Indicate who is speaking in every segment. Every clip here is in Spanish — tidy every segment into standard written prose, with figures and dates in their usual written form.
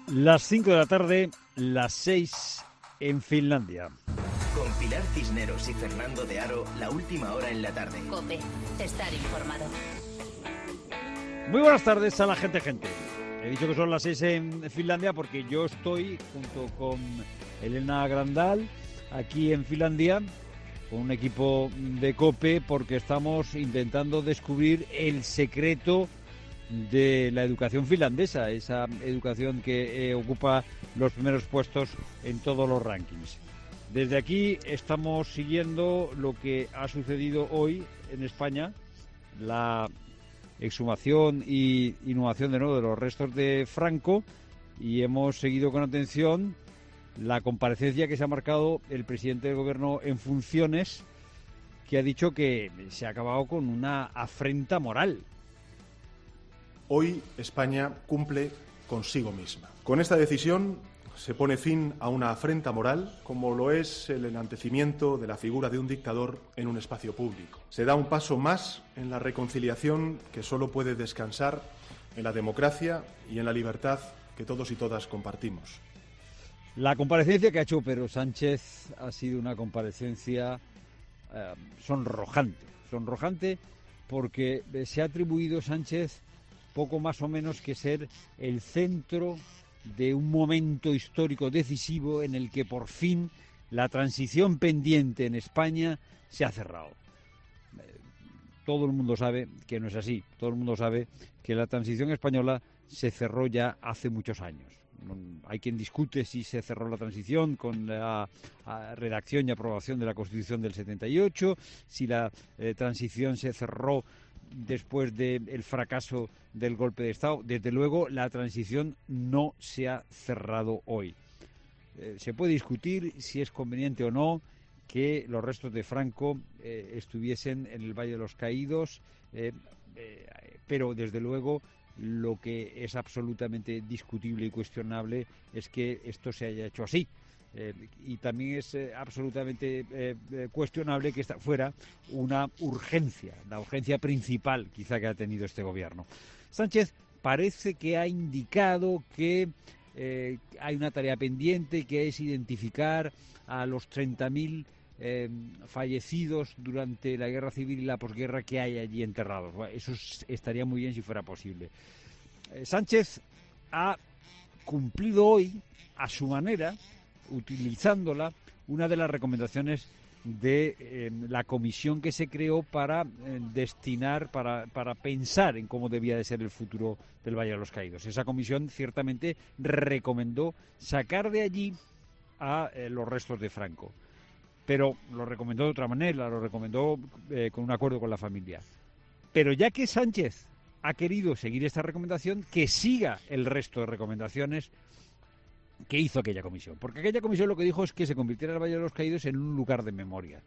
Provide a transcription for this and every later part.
Speaker 1: Las 5 de la tarde, las 6 en Finlandia.
Speaker 2: Con Pilar Cisneros y Fernando de Aro, la última hora en la tarde.
Speaker 3: COPE, estar informado.
Speaker 1: Muy buenas tardes a la gente. He dicho que son las 6 en Finlandia porque yo estoy junto con Elena Grandal aquí en Finlandia con un equipo de COPE porque estamos intentando descubrir el secreto de la educación finlandesa, esa educación que ocupa los primeros puestos en todos los rankings. Desde aquí estamos siguiendo lo que ha sucedido hoy en España, la exhumación y inhumación de nuevo de los restos de Franco, y hemos seguido con atención la comparecencia que se ha marcado el presidente del gobierno en funciones, que ha dicho que se ha acabado con una afrenta moral.
Speaker 4: Hoy España cumple consigo misma. Con esta decisión se pone fin a una afrenta moral, como lo es el enaltecimiento de la figura de un dictador en un espacio público. Se da un paso más en la reconciliación que solo puede descansar en la democracia y en la libertad que todos y todas compartimos.
Speaker 1: La comparecencia que ha hecho Pedro Sánchez ha sido una comparecencia sonrojante porque se ha atribuido Sánchez poco más o menos que ser el centro de un momento histórico decisivo en el que por fin la transición pendiente en España se ha cerrado. Todo el mundo sabe que no es así. Todo el mundo sabe que la transición española se cerró ya hace muchos años. Hay quien discute si se cerró la transición con la redacción y aprobación de la Constitución del 78, si la transición se cerró después del fracaso del golpe de Estado. Desde luego, la transición no se ha cerrado hoy. Se puede discutir si es conveniente o no que los restos de Franco estuviesen en el Valle de los Caídos, pero desde luego lo que es absolutamente discutible y cuestionable es que esto se haya hecho así. Y también es absolutamente cuestionable que esta fuera una urgencia, la urgencia principal quizá que ha tenido este gobierno. Sánchez parece que ha indicado que hay una tarea pendiente, que es identificar a los 30.000 fallecidos durante la guerra civil y la posguerra que hay allí enterrados. Bueno, eso estaría muy bien si fuera posible. Sánchez ha cumplido hoy, a su manera, utilizándola, una de las recomendaciones de la comisión que se creó para destinar, para pensar en cómo debía de ser el futuro del Valle de los Caídos. Esa comisión ciertamente recomendó sacar de allí a los restos de Franco, pero lo recomendó de otra manera, lo recomendó con un acuerdo con la familia. Pero ya que Sánchez ha querido seguir esta recomendación, que siga el resto de recomendaciones que hizo aquella comisión. Porque aquella comisión lo que dijo es que se convirtiera el Valle de los Caídos en un lugar de memoria,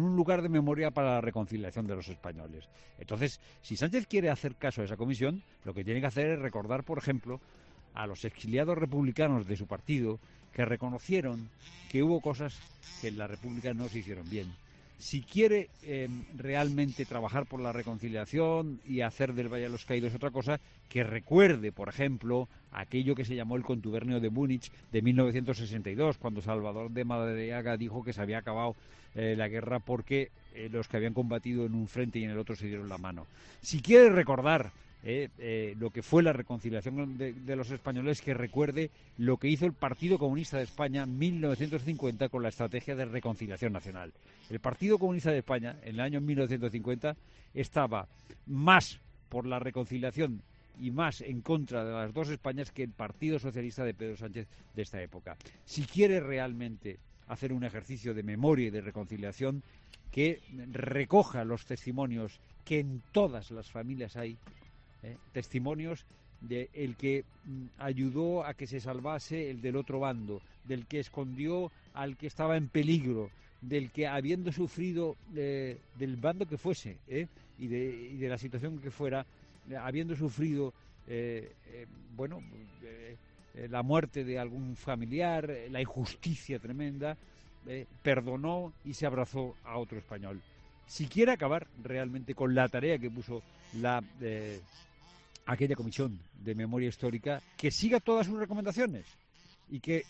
Speaker 1: para la reconciliación de los españoles. Entonces, si Sánchez quiere hacer caso a esa comisión, lo que tiene que hacer es recordar, por ejemplo, a los exiliados republicanos de su partido que reconocieron que hubo cosas que en la República no se hicieron bien. Si quiere realmente trabajar por la reconciliación y hacer del Valle de los Caídos otra cosa, que recuerde, por ejemplo, aquello que se llamó el contubernio de Múnich de 1962, cuando Salvador de Madariaga dijo que se había acabado la guerra porque los que habían combatido en un frente y en el otro se dieron la mano. Si quiere recordar lo que fue la reconciliación de los españoles, que recuerde lo que hizo el Partido Comunista de España en 1950 con la estrategia de reconciliación nacional. El Partido Comunista de España en el año 1950 estaba más por la reconciliación y más en contra de las dos Españas que el Partido Socialista de Pedro Sánchez de esta época. Si quiere realmente hacer un ejercicio de memoria y de reconciliación, que recoja los testimonios que en todas las familias hay, testimonios de el que ayudó a que se salvase el del otro bando, del que escondió al que estaba en peligro, del que habiendo sufrido del bando que fuese y de la situación que fuera, habiendo sufrido la muerte de algún familiar, la injusticia tremenda, perdonó y se abrazó a otro español. Si quiere acabar realmente con la tarea que puso aquella comisión de memoria histórica que siga todas sus recomendaciones y que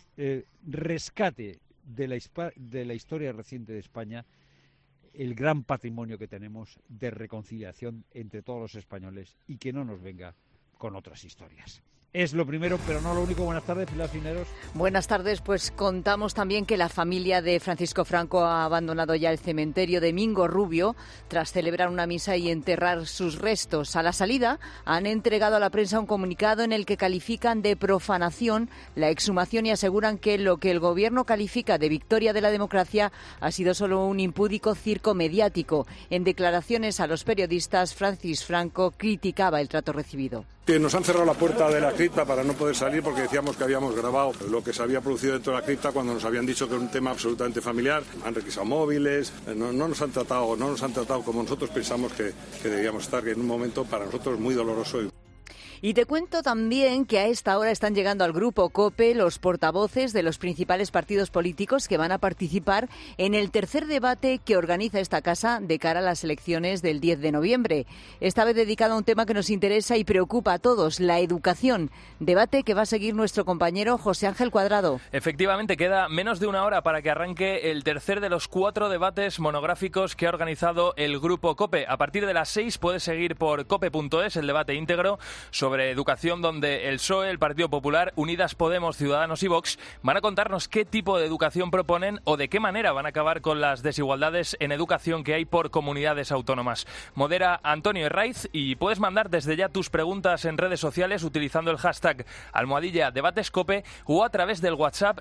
Speaker 1: rescate de la historia reciente de España el gran patrimonio que tenemos de reconciliación entre todos los españoles y que no nos venga con otras historias. Es lo primero, pero no lo único. Buenas tardes, Pilar Cisneros.
Speaker 5: Buenas tardes. Pues contamos también que la familia de Francisco Franco ha abandonado ya el cementerio de Mingo Rubio tras celebrar una misa y enterrar sus restos. A la salida han entregado a la prensa un comunicado en el que califican de profanación la exhumación y aseguran que lo que el gobierno califica de victoria de la democracia ha sido solo un impúdico circo mediático. En declaraciones a los periodistas, Francis Franco criticaba el trato recibido.
Speaker 6: Nos han cerrado la puerta de la cripta para no poder salir porque decíamos que habíamos grabado lo que se había producido dentro de la cripta cuando nos habían dicho que era un tema absolutamente familiar. Han requisado móviles, no nos han tratado como nosotros pensamos que debíamos estar, que en un momento para nosotros muy doloroso.
Speaker 5: Y te cuento también que a esta hora están llegando al grupo COPE los portavoces de los principales partidos políticos que van a participar en el tercer debate que organiza esta casa de cara a las elecciones del 10 de noviembre. Esta vez dedicado a un tema que nos interesa y preocupa a todos, la educación. Debate que va a seguir nuestro compañero José Ángel Cuadrado.
Speaker 7: Efectivamente, queda menos de una hora para que arranque el tercer de los 4 debates monográficos que ha organizado el grupo COPE. A partir de las 6 puedes seguir por cope.es el debate íntegro sobre educación, donde el PSOE, el Partido Popular, Unidas Podemos, Ciudadanos y Vox van a contarnos qué tipo de educación proponen o de qué manera van a acabar con las desigualdades en educación que hay por comunidades autónomas. Modera Antonio Herraiz y puedes mandar desde ya tus preguntas en redes sociales utilizando el hashtag #DebatesCope o a través del WhatsApp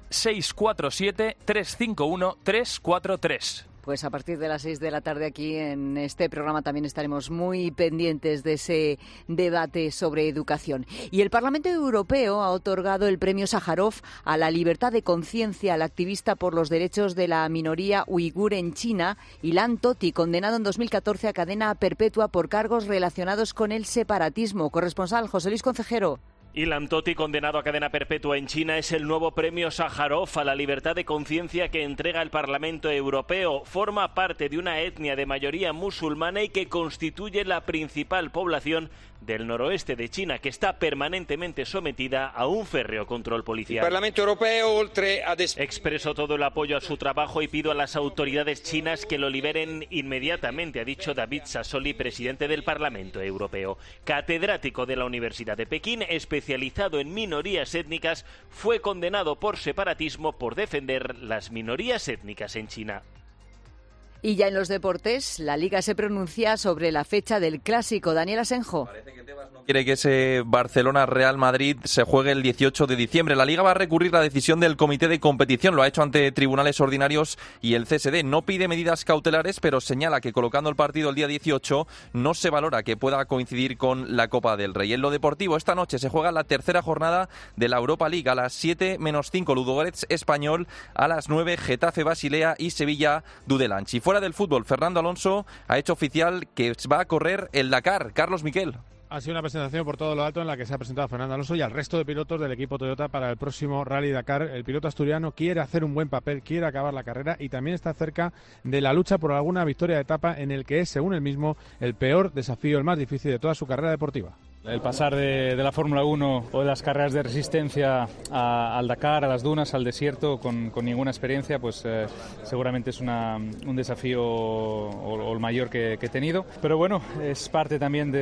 Speaker 7: 647 351 343.
Speaker 5: Pues a partir de las 6 de la tarde aquí en este programa también estaremos muy pendientes de ese debate sobre educación. Y el Parlamento Europeo ha otorgado el premio Sájarov a la libertad de conciencia al activista por los derechos de la minoría uigur en China, Ilan Tohti, condenado en 2014 a cadena perpetua por cargos relacionados con el separatismo. Corresponsal José Luis Concejero.
Speaker 8: Ilan Tohti, condenado a cadena perpetua en China, es el nuevo premio Sájarov a la libertad de conciencia que entrega el Parlamento Europeo. Forma parte de una etnia de mayoría musulmana y que constituye la principal población del noroeste de China, que está permanentemente sometida a un férreo control policial.
Speaker 9: El Parlamento Europeo,
Speaker 8: expreso todo el apoyo a su trabajo y pido a las autoridades chinas que lo liberen inmediatamente, ha dicho David Sassoli, presidente del Parlamento Europeo. Catedrático de la Universidad de Pekín, especializado en minorías étnicas, fue condenado por separatismo por defender las minorías étnicas en China.
Speaker 5: Y ya en los deportes, la Liga se pronuncia sobre la fecha del Clásico. Daniel Asenjo.
Speaker 10: Parece que Tebas no quiere que ese Barcelona-Real Madrid se juegue el 18 de diciembre. La Liga va a recurrir la decisión del Comité de Competición. Lo ha hecho ante tribunales ordinarios y el CSD. No pide medidas cautelares, pero señala que colocando el partido el día 18 no se valora que pueda coincidir con la Copa del Rey. En lo deportivo, esta noche se juega la tercera jornada de la Europa League. A las 7:05 Ludogorets Español, a las 9 Getafe Basilea y Sevilla Dudelanchi. Fuera del fútbol, Fernando Alonso ha hecho oficial que va a correr el Dakar. Carlos Miquel.
Speaker 11: Ha sido una presentación por todo lo alto en la que se ha presentado a Fernando Alonso y al resto de pilotos del equipo Toyota para el próximo Rally Dakar. El piloto asturiano quiere hacer un buen papel, quiere acabar la carrera y también está cerca de la lucha por alguna victoria de etapa en el que es, según él mismo, el peor desafío, el más difícil de toda su carrera deportiva.
Speaker 12: El pasar de la Fórmula 1 o de las carreras de resistencia al Dakar, a las dunas, al desierto, con ninguna experiencia, pues seguramente es un desafío o el mayor que he tenido. Pero bueno, es parte también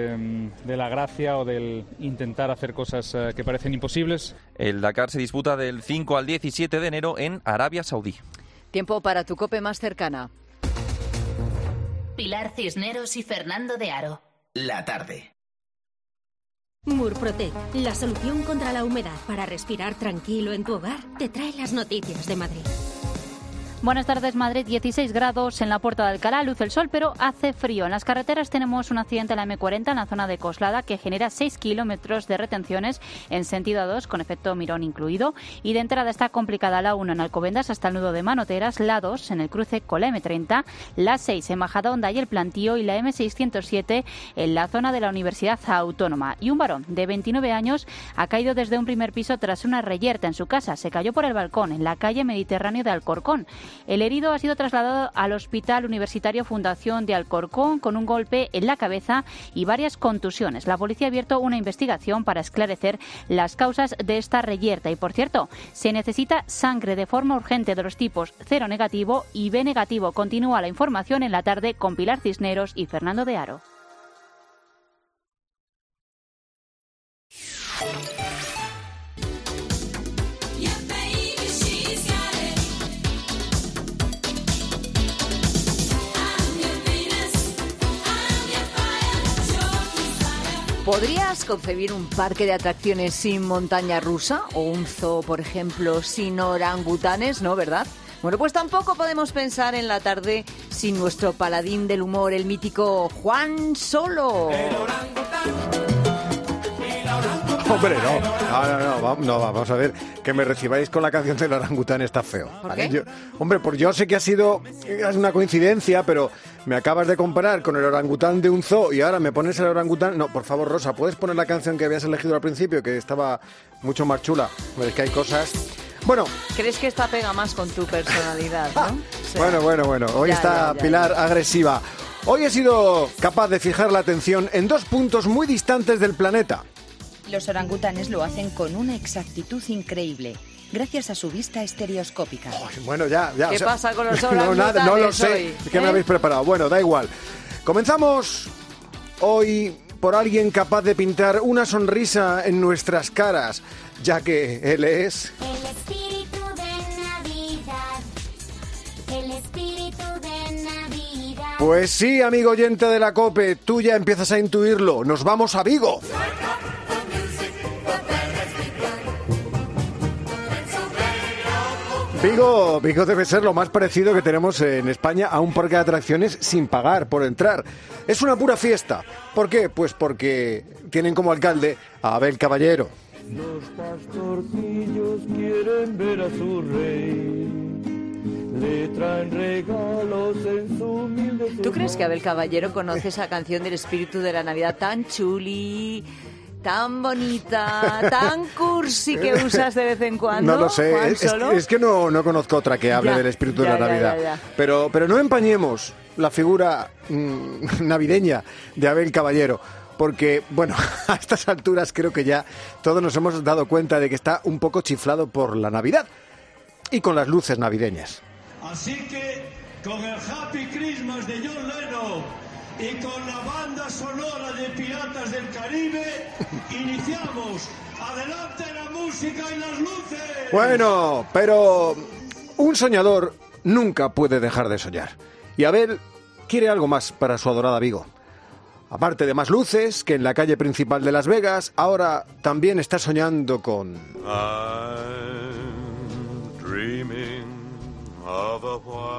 Speaker 12: de la gracia o del intentar hacer cosas que parecen imposibles.
Speaker 10: El Dakar se disputa del 5 al 17 de enero en Arabia Saudí.
Speaker 5: Tiempo para tu COPE más cercana.
Speaker 3: Pilar Cisneros y Fernando de Aro.
Speaker 2: La tarde.
Speaker 13: Murprotec, la solución contra la humedad para respirar tranquilo en tu hogar, te trae las noticias de Madrid.
Speaker 14: Buenas tardes, Madrid, 16 grados en la Puerta de Alcalá, luce el sol, pero hace frío. En las carreteras tenemos un accidente en la M40 en la zona de Coslada que genera 6 kilómetros de retenciones en sentido A2, con efecto Mirón incluido. Y de entrada está complicada la 1 en Alcobendas hasta el nudo de Manoteras, la 2 en el cruce con la M30, la 6 en Majadahonda y el Plantío y la M607 en la zona de la Universidad Autónoma. Y un varón de 29 años ha caído desde un primer piso tras una reyerta en su casa. Se cayó por el balcón en la calle Mediterráneo de Alcorcón. El herido ha sido trasladado al Hospital Universitario Fundación de Alcorcón con un golpe en la cabeza y varias contusiones. La policía ha abierto una investigación para esclarecer las causas de esta reyerta. Y, por cierto, se necesita sangre de forma urgente de los tipos 0 negativo y B negativo. Continúa la información en la tarde con Pilar Cisneros y Fernando de Aro.
Speaker 5: ¿Podrías concebir un parque de atracciones sin montaña rusa o un zoo, por ejemplo, sin orangutanes? ¿No, verdad? Bueno, pues tampoco podemos pensar en la tarde sin nuestro paladín del humor, el mítico Juan Solo.
Speaker 9: Hombre, no, vamos a ver, que me recibáis con la canción del orangután está feo.
Speaker 5: ¿Por qué?
Speaker 9: Pues yo sé que ha sido una coincidencia, pero me acabas de comparar con el orangután de un zoo y ahora me pones el orangután. No, por favor, Rosa, ¿puedes poner la canción que habías elegido al principio, que estaba mucho más chula? Es que hay cosas... Bueno.
Speaker 5: ¿Crees que esta pega más con tu personalidad, no?
Speaker 9: O sea, bueno. Hoy está Pilar agresiva. Hoy he sido capaz de fijar la atención en 2 puntos muy distantes del planeta.
Speaker 15: Los orangutanes lo hacen con una exactitud increíble, gracias a su vista estereoscópica.
Speaker 9: Bueno, ya.
Speaker 5: ¿Qué pasa con los orangutanes?
Speaker 9: No lo sé.
Speaker 5: Hoy,
Speaker 9: ¿Qué me habéis preparado? Bueno, da igual. Comenzamos hoy por alguien capaz de pintar una sonrisa en nuestras caras, ya que él es...
Speaker 16: El espíritu de Navidad. El espíritu de Navidad.
Speaker 9: Pues sí, amigo oyente de la COPE, tú ya empiezas a intuirlo. Nos vamos a Vigo. Vigo debe ser lo más parecido que tenemos en España a un parque de atracciones sin pagar por entrar. Es una pura fiesta. ¿Por qué? Pues porque tienen como alcalde a Abel Caballero.
Speaker 17: Los pastorcillos quieren ver a su rey. Le traen regalos en su humilde...
Speaker 5: ¿Tú crees que Abel Caballero conoce esa canción del espíritu de la Navidad tan chuli, tan bonita, tan cursi que usas de vez en cuando?
Speaker 9: No lo sé, es que no conozco otra que hable del espíritu de la Navidad.
Speaker 5: Ya.
Speaker 9: Pero no empañemos la figura navideña de Abel Caballero, porque, bueno, a estas alturas creo que ya todos nos hemos dado cuenta de que está un poco chiflado por la Navidad y con las luces navideñas.
Speaker 17: Así que, con el Happy Christmas de John Lennon y con la banda sonora de Piratas del Caribe, iniciamos. ¡Adelante la música y las luces!
Speaker 9: Bueno, pero un soñador nunca puede dejar de soñar. Y Abel quiere algo más para su adorada Vigo. Aparte de más luces que en la calle principal de Las Vegas, ahora también está soñando con...
Speaker 18: I'm dreaming of a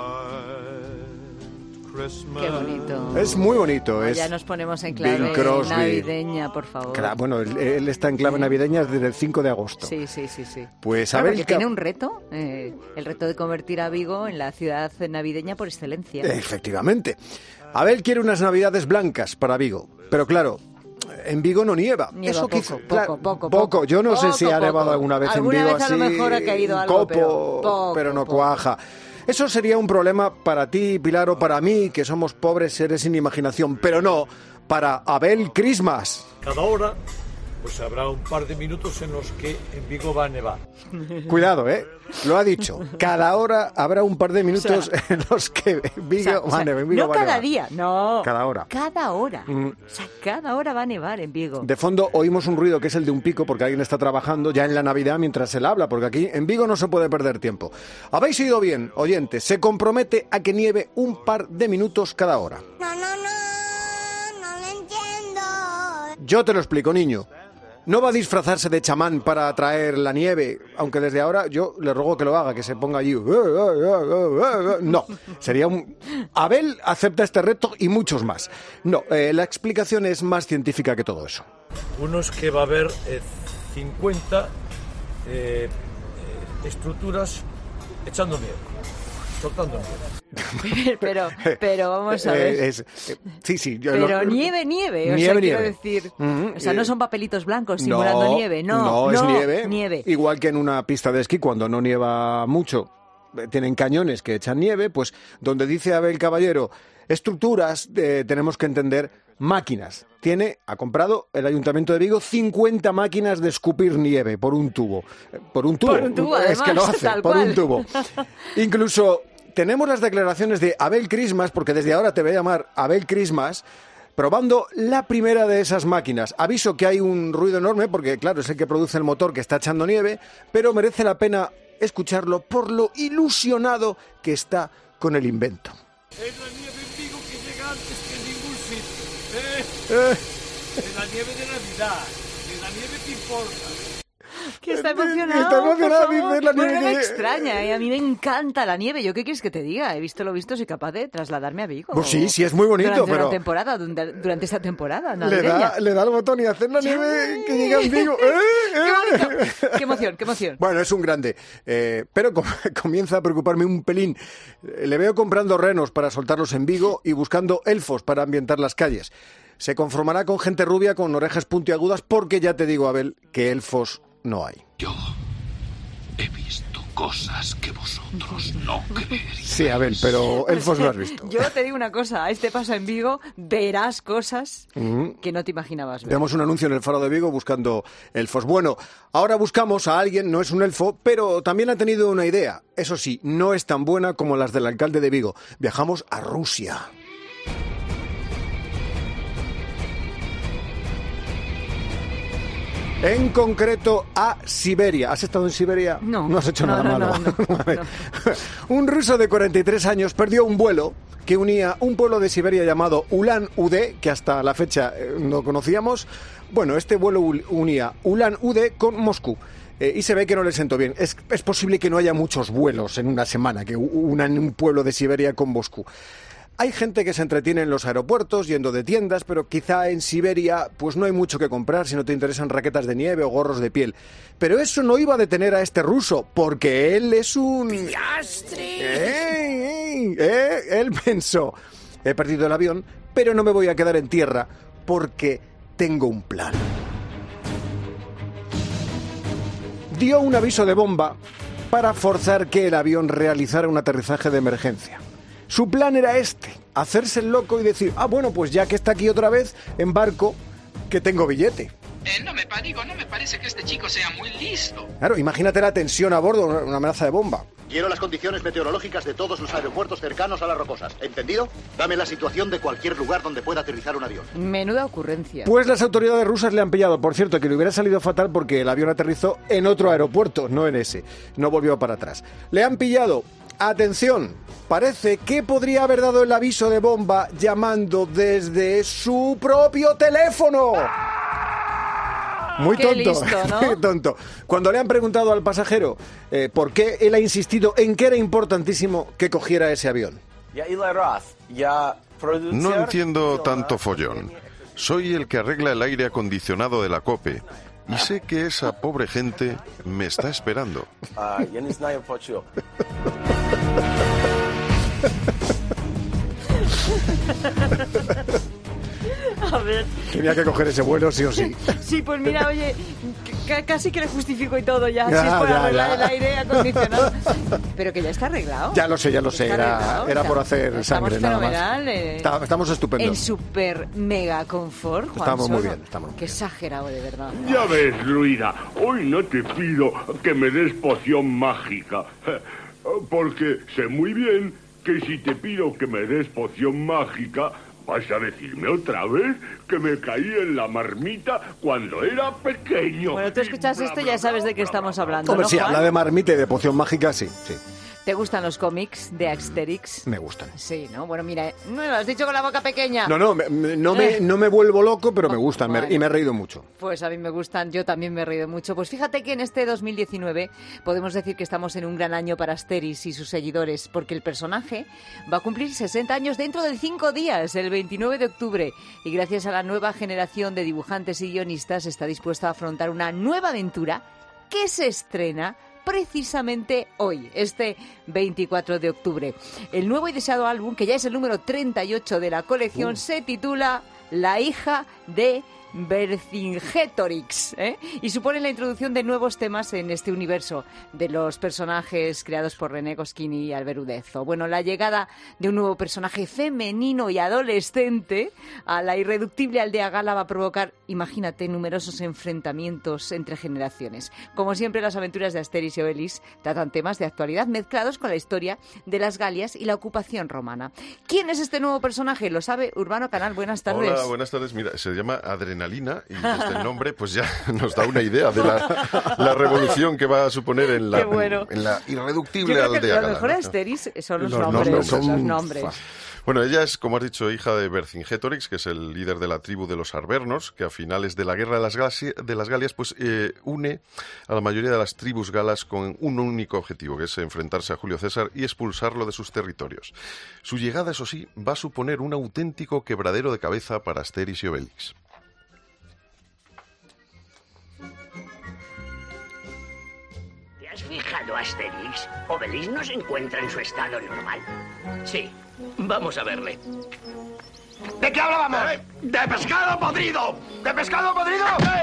Speaker 18: white Christmas.
Speaker 5: Qué bonito.
Speaker 9: Es muy bonito. Es
Speaker 5: ya nos ponemos en clave navideña, por favor.
Speaker 9: Claro, bueno, él está en clave navideña desde el 5 de agosto.
Speaker 5: Sí.
Speaker 9: Pues
Speaker 5: claro,
Speaker 9: Abel...
Speaker 5: porque tiene un reto, el reto de convertir a Vigo en la ciudad navideña por excelencia.
Speaker 9: Efectivamente. Abel quiere unas navidades blancas para Vigo, pero claro... En Vigo no nieva.
Speaker 5: Nieva
Speaker 9: poco. Yo no sé si ha nevado alguna vez en Vigo
Speaker 5: vez
Speaker 9: así.
Speaker 5: A lo mejor ha caído algo,
Speaker 9: pero no cuaja. Eso sería un problema para ti, Pilar, o para mí, que somos pobres seres sin imaginación, pero no para Abel Christmas.
Speaker 19: Cada hora, pues habrá un par de minutos en los que en Vigo va a nevar.
Speaker 9: Cuidado, lo ha dicho. Cada hora habrá un par de minutos en los que Vigo va a nevar.
Speaker 5: No cada día, no.
Speaker 9: Cada hora.
Speaker 5: Cada hora. O sea, cada hora va a nevar en Vigo.
Speaker 9: De fondo oímos un ruido que es el de un pico porque alguien está trabajando ya en la Navidad mientras él habla, porque aquí en Vigo no se puede perder tiempo. Habéis oído bien, oyentes, se compromete a que nieve un par de minutos cada hora.
Speaker 16: No lo entiendo.
Speaker 9: Yo te lo explico, niño. No va a disfrazarse de chamán para atraer la nieve, aunque desde ahora yo le ruego que lo haga, que se ponga allí. No, sería un... Abel acepta este reto y muchos más. No, la explicación es más científica que todo eso.
Speaker 19: Uno es que va a haber 50 estructuras echando nieve, soltando nieve.
Speaker 5: pero vamos a ver.
Speaker 9: Sí.
Speaker 5: Pero nieve. O sea, quiero decir, o sea, no son papelitos blancos simulando nieve, no.
Speaker 9: No, es nieve. Igual que en una pista de esquí cuando no nieva mucho. tienen cañones que echan nieve, pues donde dice Abel Caballero estructuras, tenemos que entender máquinas. Ha comprado el Ayuntamiento de Vigo 50 máquinas de escupir nieve por un tubo. Por un tubo,
Speaker 5: además,
Speaker 9: es que lo hace, por un tubo. Incluso tenemos las declaraciones de Abel Christmas, porque desde ahora te voy a llamar Abel Christmas, probando la primera de esas máquinas. Aviso que hay un ruido enorme, porque claro, es el que produce el motor que está echando nieve, pero merece la pena escucharlo por lo ilusionado que está con el invento.
Speaker 19: Es la nieve en Vigo que llega antes que en ningún sitio. Es la nieve de Navidad. Es la nieve que importa.
Speaker 5: Que está emocionado.
Speaker 9: Está emocionado,
Speaker 5: por
Speaker 9: la
Speaker 5: favor.
Speaker 9: nieve
Speaker 5: Me
Speaker 9: que...
Speaker 5: extraña, a mí me encanta la nieve. ¿Yo qué quieres que te diga? He visto lo visto, soy capaz de trasladarme a Vigo.
Speaker 9: Pues sí, es muy bonito,
Speaker 5: durante
Speaker 9: pero...
Speaker 5: una temporada, durante esta temporada
Speaker 9: Le da el botón y hacer la nieve que llega en Vigo.
Speaker 5: ¡Qué bonito! ¡Qué emoción, qué emoción!
Speaker 9: Bueno, es un grande, pero comienza a preocuparme un pelín. Le veo comprando renos para soltarlos en Vigo y buscando elfos para ambientar las calles. Se conformará con gente rubia con orejas puntiagudas porque ya te digo, Abel, que elfos no hay.
Speaker 20: Yo he visto cosas que vosotros no creeríais.
Speaker 9: Sí, Abel, pero elfos no has visto.
Speaker 5: Yo te digo una cosa, a este paso en Vigo verás cosas que no te imaginabas ver.
Speaker 9: Tenemos un anuncio en el Faro de Vigo buscando elfos. Bueno, ahora buscamos a alguien, no es un elfo, pero también ha tenido una idea. Eso sí, no es tan buena como las del alcalde de Vigo. Viajamos a Rusia. En concreto a Siberia. ¿Has estado en Siberia?
Speaker 5: No.
Speaker 9: No has hecho nada malo.
Speaker 5: No.
Speaker 9: Un ruso de 43 años perdió un vuelo que unía un pueblo de Siberia llamado Ulan-Ude, que hasta la fecha no conocíamos. Bueno, este vuelo unía Ulan-Ude con Moscú. Y se ve que no le sentó bien. Es posible que no haya muchos vuelos en una semana que unan un pueblo de Siberia con Moscú. Hay gente que se entretiene en los aeropuertos yendo de tiendas, pero quizá en Siberia pues no hay mucho que comprar si no te interesan raquetas de nieve o gorros de piel. Pero eso no iba a detener a este ruso, porque él es un...
Speaker 16: ¡Piastri!
Speaker 9: Él pensó, he perdido el avión, pero no me voy a quedar en tierra porque tengo un plan. Dio un aviso de bomba para forzar que el avión realizara un aterrizaje de emergencia. Su plan era hacerse el loco y decir, bueno, pues ya que está aquí otra vez, embarco, que tengo billete.
Speaker 21: No me parece que este chico sea muy listo.
Speaker 9: Claro, imagínate la tensión a bordo, una amenaza de bomba.
Speaker 22: Quiero las condiciones meteorológicas de todos los aeropuertos cercanos a las rocosas. ¿Entendido? Dame la situación de cualquier lugar donde pueda aterrizar un avión.
Speaker 5: Menuda ocurrencia.
Speaker 9: Pues las autoridades rusas le han pillado. Por cierto, que le hubiera salido fatal porque el avión aterrizó en otro aeropuerto, no en ese. No volvió para atrás. Le han pillado. Atención, parece que podría haber dado el aviso de bomba llamando desde su propio teléfono. Muy
Speaker 5: Qué
Speaker 9: tonto,
Speaker 5: listo, ¿no?
Speaker 9: Muy tonto. Cuando le han preguntado al pasajero por qué, él ha insistido en que era importantísimo que cogiera ese avión.
Speaker 18: No entiendo tanto follón. Soy el que arregla el aire acondicionado de la COPE. Y sé que esa pobre gente me está esperando.
Speaker 5: A ver.
Speaker 9: Tenía que coger ese vuelo sí o sí.
Speaker 5: Sí, pues mira, oye, casi que le justifico y todo ya, si es por arreglar el aire acondicionado. Pero que ya está arreglado.
Speaker 9: Ya lo sé. Era por hacer sangre nada más. Estamos estupendos.
Speaker 5: En super mega confort, Juan.
Speaker 9: Estamos muy bien.
Speaker 5: Qué exagerado, de verdad.
Speaker 23: Ya ves, Luida, hoy no te pido que me des poción mágica, porque sé muy bien que si te pido que me des poción mágica, vas a decirme otra vez que me caí en la marmita cuando era pequeño.
Speaker 5: Bueno, tú escuchas esto y ya sabes de qué estamos hablando,
Speaker 9: Hombre,
Speaker 5: ¿no,
Speaker 9: sí,
Speaker 5: Juan?
Speaker 9: habla de marmita y de poción mágica, sí.
Speaker 5: ¿Te gustan los cómics de Asterix?
Speaker 9: Me gustan.
Speaker 5: Sí, ¿no? Bueno, mira, no lo has dicho con la boca pequeña.
Speaker 9: No me vuelvo loco, pero me gustan y me he reído mucho.
Speaker 5: Pues a mí me gustan, yo también me he reído mucho. Pues fíjate que en este 2019 podemos decir que estamos en un gran año para Asterix y sus seguidores, porque el personaje va a cumplir 60 años dentro de 5 días, el 29 de octubre. Y gracias a la nueva generación de dibujantes y guionistas está dispuesto a afrontar una nueva aventura que se estrena precisamente hoy, este 24 de octubre. El nuevo y deseado álbum, que ya es el número 38 de la colección, se titula La hija de Vercingetorix, y supone la introducción de nuevos temas en este universo de los personajes creados por René Goscinny y Albert Uderzo. Bueno, la llegada de un nuevo personaje femenino y adolescente a la irreductible aldea gala va a provocar, imagínate, numerosos enfrentamientos entre generaciones. Como siempre, las aventuras de Asterix y Obelix tratan temas de actualidad mezclados con la historia de las Galias y la ocupación romana. ¿Quién es este nuevo personaje? Lo sabe Urbano Canal. Buenas tardes.
Speaker 18: Hola, buenas tardes. Mira, se llama Adrenalina y desde el nombre pues ya nos da una idea de la revolución que va a suponer en la irreductible aldea.
Speaker 5: Lo mejor de Asterix son los nombres.
Speaker 18: Bueno, ella es, como has dicho, hija de Vercingetorix, que es el líder de la tribu de los Arvernos, que a finales de la Guerra de las Galias pues une a la mayoría de las tribus galas con un único objetivo, que es enfrentarse a Julio César y expulsarlo de sus territorios. Su llegada, eso sí, va a suponer un auténtico quebradero de cabeza para Asterix y Obelix.
Speaker 1: ¿Te has fijado, Asterix? Obelix no se encuentra en su estado normal.
Speaker 20: Sí, vamos a verle.
Speaker 1: ¿De qué hablábamos? ¡De pescado podrido! ¡De pescado podrido!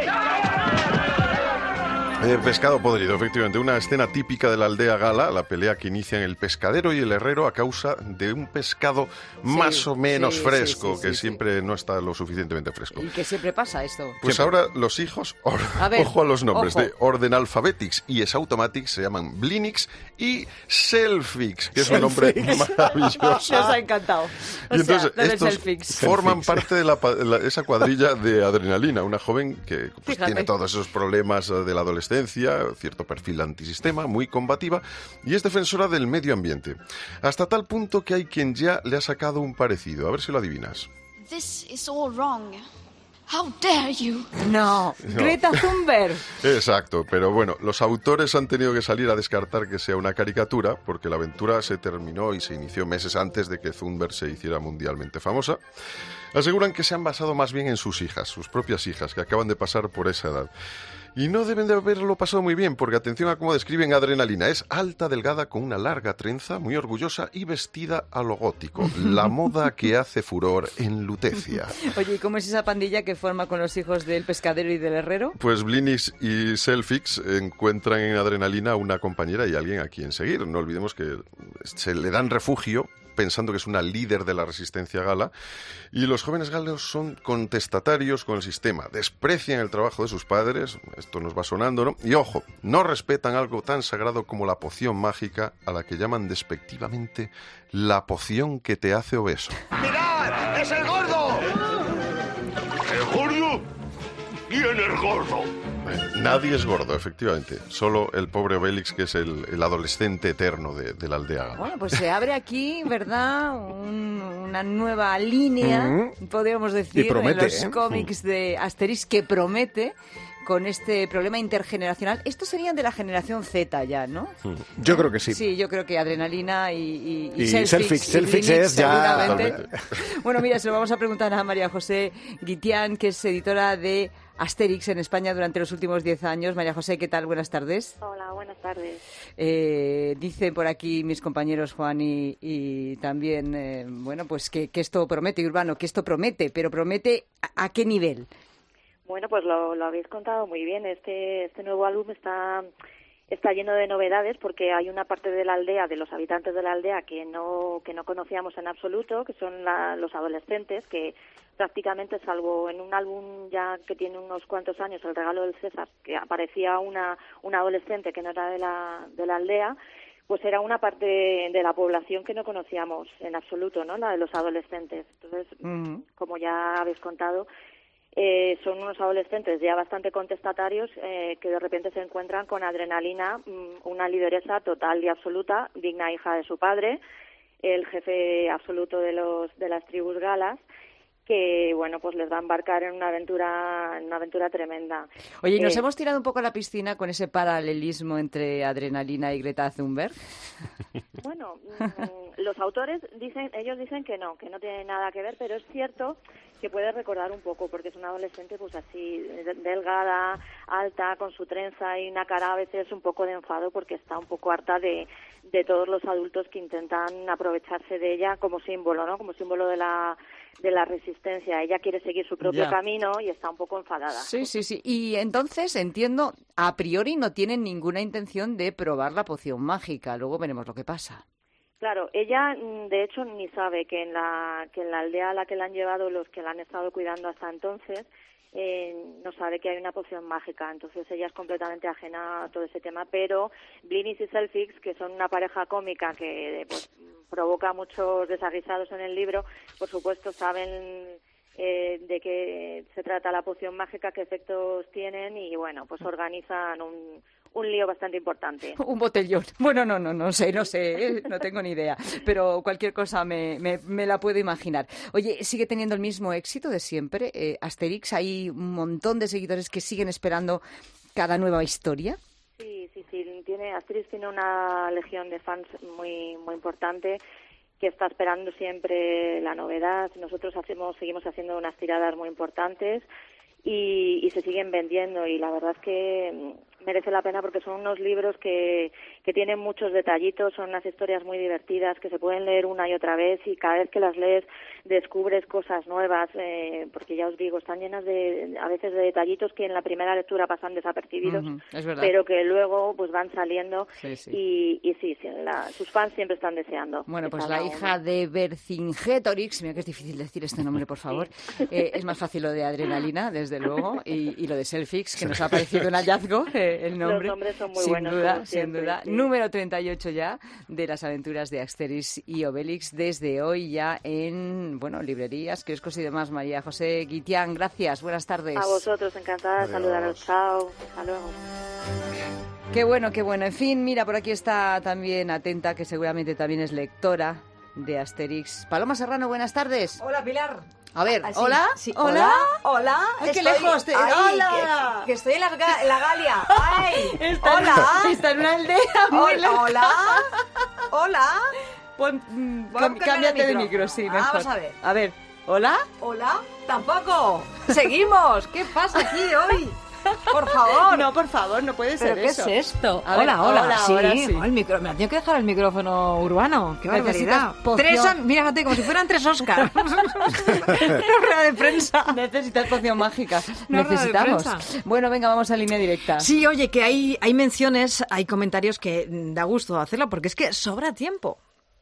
Speaker 18: Pescado podrido, efectivamente. Una escena típica de la aldea gala, la pelea que inician el pescadero y el herrero a causa de un pescado más o menos fresco, que siempre no está lo suficientemente fresco.
Speaker 5: ¿Y qué siempre pasa esto?
Speaker 18: Pues ahora los hijos, ojo a los nombres, de Ordenalphabetics y Esautomatics se llaman Blinix y Selfix, que es un nombre maravilloso.
Speaker 5: Nos ha encantado.
Speaker 18: Y entonces estos forman parte de esa cuadrilla de Adrenalina, una joven que pues, tiene todos esos problemas de la adolescencia, cierto perfil antisistema, muy combativa, y es defensora del medio ambiente. Hasta tal punto que hay quien ya le ha sacado un parecido. A ver si lo adivinas.
Speaker 4: This is all wrong. How dare you?
Speaker 5: No, Greta Thunberg.
Speaker 18: Exacto, pero bueno, los autores han tenido que salir a descartar que sea una caricatura, porque la aventura se terminó y se inició meses antes de que Thunberg se hiciera mundialmente famosa. Aseguran que se han basado más bien en sus hijas, sus propias hijas, que acaban de pasar por esa edad. Y no deben de haberlo pasado muy bien, porque atención a cómo describen a Adrenalina. Es alta, delgada, con una larga trenza, muy orgullosa y vestida a lo gótico. La moda que hace furor en Lutecia.
Speaker 5: Oye, ¿y cómo es esa pandilla que forma con los hijos del pescadero y del herrero?
Speaker 18: Pues Blinix y Selfix encuentran en Adrenalina una compañera y alguien a quien seguir. No olvidemos que se le dan refugio pensando que es una líder de la resistencia gala, y los jóvenes galos son contestatarios con el sistema, desprecian el trabajo de sus padres, esto nos va sonando, ¿no? Y ojo, no respetan algo tan sagrado como la poción mágica, a la que llaman despectivamente la poción que te hace obeso.
Speaker 1: ¡Mirad! ¡Es el gordo!
Speaker 23: ¿El gordo? ¿Quién es gordo?
Speaker 18: Nadie es gordo, efectivamente. Solo el pobre Obelix, que es el adolescente eterno de la aldea gala.
Speaker 5: Bueno, pues se abre aquí, ¿verdad? Una nueva línea, podríamos decir,
Speaker 9: promete,
Speaker 5: en los cómics de Asterix, que promete con este problema intergeneracional. Estos serían de la generación Z ya, ¿no?
Speaker 9: Yo creo que sí.
Speaker 5: Sí, yo creo que Adrenalina y
Speaker 9: Selfix. Selfix es ya...
Speaker 5: Bueno, mira, se lo vamos a preguntar a María José Guitián, que es editora de Asterix en España durante los últimos 10 años. María José, ¿qué tal? Buenas tardes.
Speaker 6: Hola, buenas tardes.
Speaker 5: Dicen por aquí mis compañeros Juan y también, bueno, pues que esto promete, Urbano, que esto promete, pero promete ¿a qué nivel?
Speaker 6: Bueno, pues lo habéis contado muy bien. Este nuevo álbum está lleno de novedades, porque hay una parte de la aldea, de los habitantes de la aldea, que no conocíamos en absoluto, que son los adolescentes, que prácticamente, salvo en un álbum ya que tiene unos cuantos años, El regalo del César, que aparecía una adolescente que no era de la aldea, pues era una parte de la población que no conocíamos en absoluto, ¿no? La de los adolescentes. Entonces, como ya habéis contado, son unos adolescentes ya bastante contestatarios, que de repente se encuentran con Adrenalina, una lideresa total y absoluta, digna hija de su padre, el jefe absoluto de las tribus galas, que bueno, pues les va a embarcar en una aventura tremenda.
Speaker 5: Oye, ¿y nos hemos tirado un poco a la piscina con ese paralelismo entre Adrenalina y Greta Thunberg?
Speaker 6: Bueno, los autores dicen que no tiene nada que ver, pero es cierto que puede recordar un poco, porque es una adolescente pues así, delgada, alta, con su trenza y una cara a veces un poco de enfado, porque está un poco harta de todos los adultos que intentan aprovecharse de ella como símbolo, ¿no? Como símbolo de la la resistencia. Ella quiere seguir su propio camino y está un poco enfadada.
Speaker 5: Sí. Y entonces, entiendo, a priori no tienen ninguna intención de probar la poción mágica. Luego veremos lo que pasa.
Speaker 6: Claro, ella de hecho ni sabe que en la aldea a la que la han llevado los que la han estado cuidando hasta entonces, no sabe que hay una poción mágica, entonces ella es completamente ajena a todo ese tema, pero Blinis y Selfix, que son una pareja cómica que pues provoca muchos desaguisados en el libro, por supuesto saben de qué se trata la poción mágica, qué efectos tienen y bueno, pues organizan un lío bastante importante.
Speaker 5: Un botellón. Bueno, no sé, no tengo ni idea, pero cualquier cosa me la puedo imaginar. Oye, ¿sigue teniendo el mismo éxito de siempre? Asterix, hay un montón de seguidores que siguen esperando cada nueva historia.
Speaker 6: Sí. Asterix tiene una legión de fans muy importante que está esperando siempre la novedad. Nosotros seguimos haciendo unas tiradas muy importantes y se siguen vendiendo y la verdad es que merece la pena porque son unos libros que tienen muchos detallitos, son unas historias muy divertidas que se pueden leer una y otra vez y cada vez que las lees descubres cosas nuevas, porque ya os digo, están llenas a veces de detallitos que en la primera lectura pasan desapercibidos,
Speaker 5: es verdad,
Speaker 6: pero que luego pues van saliendo
Speaker 5: sí.
Speaker 6: y sus fans siempre están deseando.
Speaker 5: Bueno, pues la hija de Vercingetorix, mira que es difícil decir este nombre, por favor, es más fácil lo de Adrenalina, desde luego, y lo de Selfix, que nos ha parecido un hallazgo, el nombre.
Speaker 6: Los nombres son muy
Speaker 5: sin
Speaker 6: buenos.
Speaker 5: Sin
Speaker 6: siempre,
Speaker 5: duda.
Speaker 6: Sí.
Speaker 5: Número 38 ya de las aventuras de Asterix y Obelix, desde hoy ya en, librerías, kioscos y demás. María José Guitián, gracias, buenas tardes.
Speaker 6: A vosotros, encantada de saludaros. Chao, hasta luego.
Speaker 5: Qué bueno. En fin, mira, por aquí está también atenta, que seguramente también es lectora de Asterix. Paloma Serrano, buenas tardes.
Speaker 7: Hola, Pilar.
Speaker 5: A ver,
Speaker 7: ¿sí?
Speaker 5: ¿hola?
Speaker 7: Sí.
Speaker 5: ¿Hola?
Speaker 7: Hola.
Speaker 5: ¡Ay, qué lejos! ¡Hola!
Speaker 7: Que estoy en la Galia. ¡Ay!
Speaker 5: Hola. Está en una aldea muy lejos.
Speaker 7: Hola.
Speaker 5: Cámbiate de micro, sí, mejor.
Speaker 7: Vamos a ver.
Speaker 5: A ver, ¿hola?
Speaker 7: ¿Hola? Tampoco. Seguimos. ¿Qué pasa aquí hoy? Por favor.
Speaker 5: No, por favor, no puede ser eso.
Speaker 7: ¿Qué es esto?
Speaker 5: A ver,
Speaker 7: hola. Sí.
Speaker 5: Ahora sí.
Speaker 7: El micro, me ha tenido que dejar el micrófono urbano. Qué barbaridad. Mírate, como si fueran 3 Oscars. Rueda de prensa.
Speaker 5: Necesitas poción mágica.
Speaker 7: No,
Speaker 5: necesitamos. Bueno, venga, vamos a línea directa.
Speaker 7: Sí, oye, que hay menciones, hay comentarios que da gusto hacerlo porque es que sobra tiempo.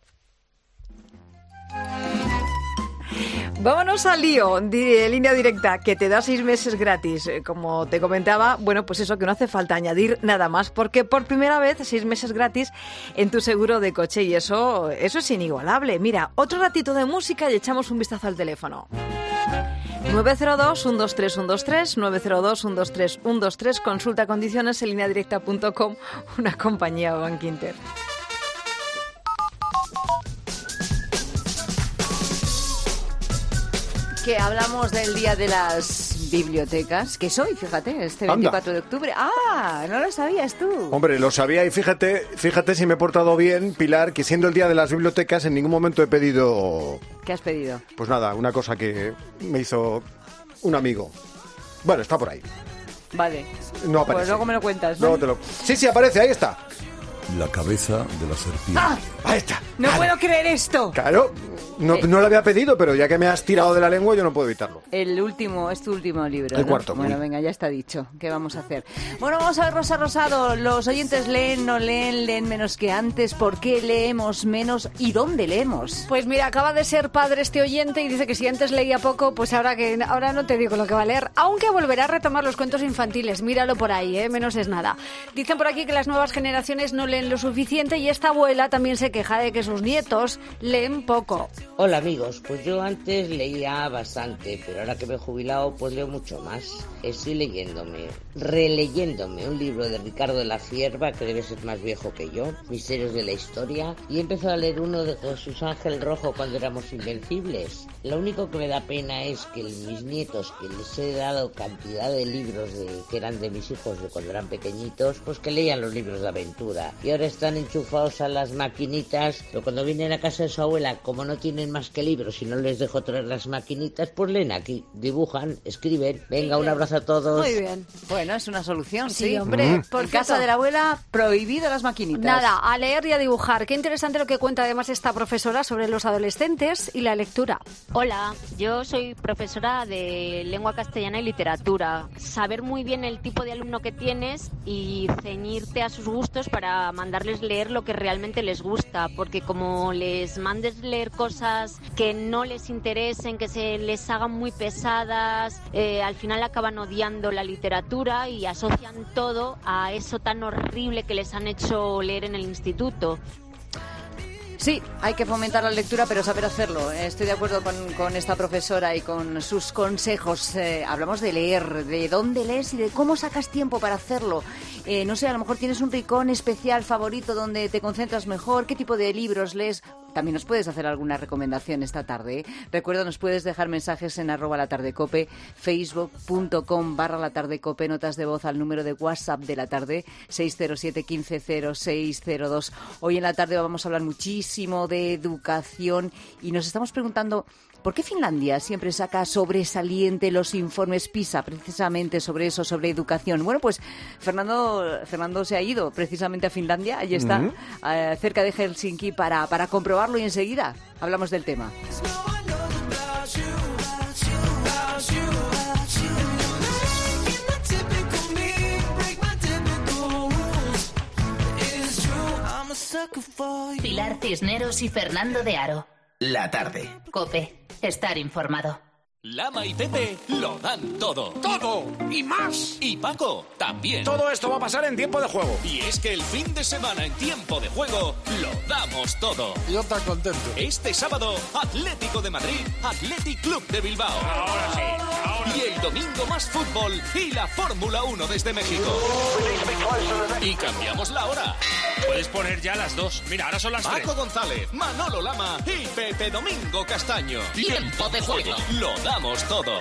Speaker 7: Vámonos al lío, línea directa, que te da 6 meses gratis. Como te comentaba, bueno, pues eso, que no hace falta añadir nada más, porque por primera vez 6 meses gratis en tu seguro de coche y eso es inigualable. Mira, otro ratito de música y echamos un vistazo al teléfono. 902-123-123, 902-123-123, consulta condiciones en lineadirecta.com, una compañía Bankinter.
Speaker 5: Que hablamos del Día de las Bibliotecas, que es hoy, fíjate, este 24 de octubre. ¡Ah! ¿No lo sabías tú?
Speaker 9: Hombre, lo sabía y fíjate si me he portado bien, Pilar, que siendo el Día de las Bibliotecas en ningún momento he pedido...
Speaker 5: ¿Qué has pedido?
Speaker 9: Pues nada, una cosa que me hizo un amigo. Bueno, está por ahí.
Speaker 5: Vale.
Speaker 9: No aparece.
Speaker 5: Pues luego me lo cuentas, ¿no?
Speaker 9: Sí, aparece, ahí está.
Speaker 8: La cabeza de la serpiente.
Speaker 5: ¡Ah!
Speaker 9: Ahí está.
Speaker 5: No puedo creer esto.
Speaker 9: Claro, no lo había pedido, pero ya que me has tirado de la lengua, yo no puedo evitarlo.
Speaker 5: Es tu último libro,
Speaker 9: El
Speaker 5: ¿no?
Speaker 9: cuarto.
Speaker 5: Bueno, venga, ya está dicho. ¿Qué vamos a hacer? Bueno, vamos a ver, Rosa Rosado. ¿Los oyentes leen, no leen, leen menos que antes? ¿Por qué leemos menos y dónde leemos?
Speaker 11: Pues mira, acaba de ser padre este oyente y dice que si antes leía poco, pues ahora no te digo lo que va a leer, aunque volverá a retomar los cuentos infantiles. Míralo por ahí, menos es nada. Dicen por aquí que las nuevas generaciones no leen lo suficiente y esta abuela también se queja de que sus nietos leen poco.
Speaker 24: Hola amigos, pues yo antes leía bastante, pero ahora que me he jubilado pues leo mucho más. Estoy releyéndome un libro de Ricardo de la Cierva, que debe ser más viejo que yo, Misterios de la Historia, y he empezado a leer uno de Jesús Ángel Rojo, Cuando éramos invencibles. Lo único que me da pena es que mis nietos, que les he dado cantidad de libros que eran de mis hijos de cuando eran pequeñitos, pues que leían los libros de aventura. y ahora están enchufados a las maquinitas, pero cuando vienen a casa de su abuela, como no tienen más que libros y no les dejo traer las maquinitas, pues leen aquí, dibujan, escriben. Venga, un abrazo a todos.
Speaker 11: Muy bien.
Speaker 5: Bueno, es una solución, sí.
Speaker 11: Sí, hombre. Por
Speaker 5: En casa de la abuela, prohibido las maquinitas.
Speaker 11: Nada, a leer y a dibujar. Qué interesante lo que cuenta además esta profesora sobre los adolescentes y la lectura.
Speaker 2: Hola, yo soy profesora de lengua castellana y literatura. Saber muy bien el tipo de alumno que tienes y ceñirte a sus gustos para mandarles leer lo que realmente les gusta, porque como les mandes leer cosas que no les interesen, que se les hagan muy pesadas, al final acaban odiando la literatura y asocian todo a eso tan horrible que les han hecho leer en el instituto.
Speaker 5: Sí, hay que fomentar la lectura, pero saber hacerlo. Estoy de acuerdo con esta profesora y con sus consejos. Hablamos de leer, de dónde lees y de cómo sacas tiempo para hacerlo. No sé, a lo mejor tienes un rincón especial favorito donde te concentras mejor. ¿Qué tipo de libros lees? También nos puedes hacer alguna recomendación esta tarde, ¿eh? Recuerda, nos puedes dejar mensajes en @latardecope, facebook.com/latardecope, notas de voz al número de WhatsApp de la tarde, 607 15 0602. Hoy en la tarde vamos a hablar muchísimo de educación y nos estamos preguntando ¿por qué Finlandia siempre saca sobresaliente los informes PISA, precisamente sobre eso, sobre educación? Bueno, pues Fernando se ha ido precisamente a Finlandia, allí está, cerca de Helsinki, para comprobarlo y enseguida hablamos del tema.
Speaker 3: Pilar Cisneros y Fernando de Aro.
Speaker 10: La tarde.
Speaker 3: COPE. Estar informado.
Speaker 10: Lama y Pepe lo dan todo. ¡Todo! ¡Y más! Y Paco también.
Speaker 12: Todo esto va a pasar en tiempo de juego.
Speaker 10: Y es que el fin de semana en tiempo de juego lo damos todo.
Speaker 12: Yo tan contento.
Speaker 10: Este sábado, Atlético de Madrid, Athletic Club de Bilbao.
Speaker 12: Ahora sí.
Speaker 10: Y el domingo más fútbol y la Fórmula 1 desde México. Y cambiamos la hora.
Speaker 12: Puedes poner ya las 2. Mira, ahora son las 3.
Speaker 10: Paco González, Manolo Lama y Pepe Domingo Castaño.
Speaker 3: Tiempo de juego.
Speaker 10: Lo damos todo.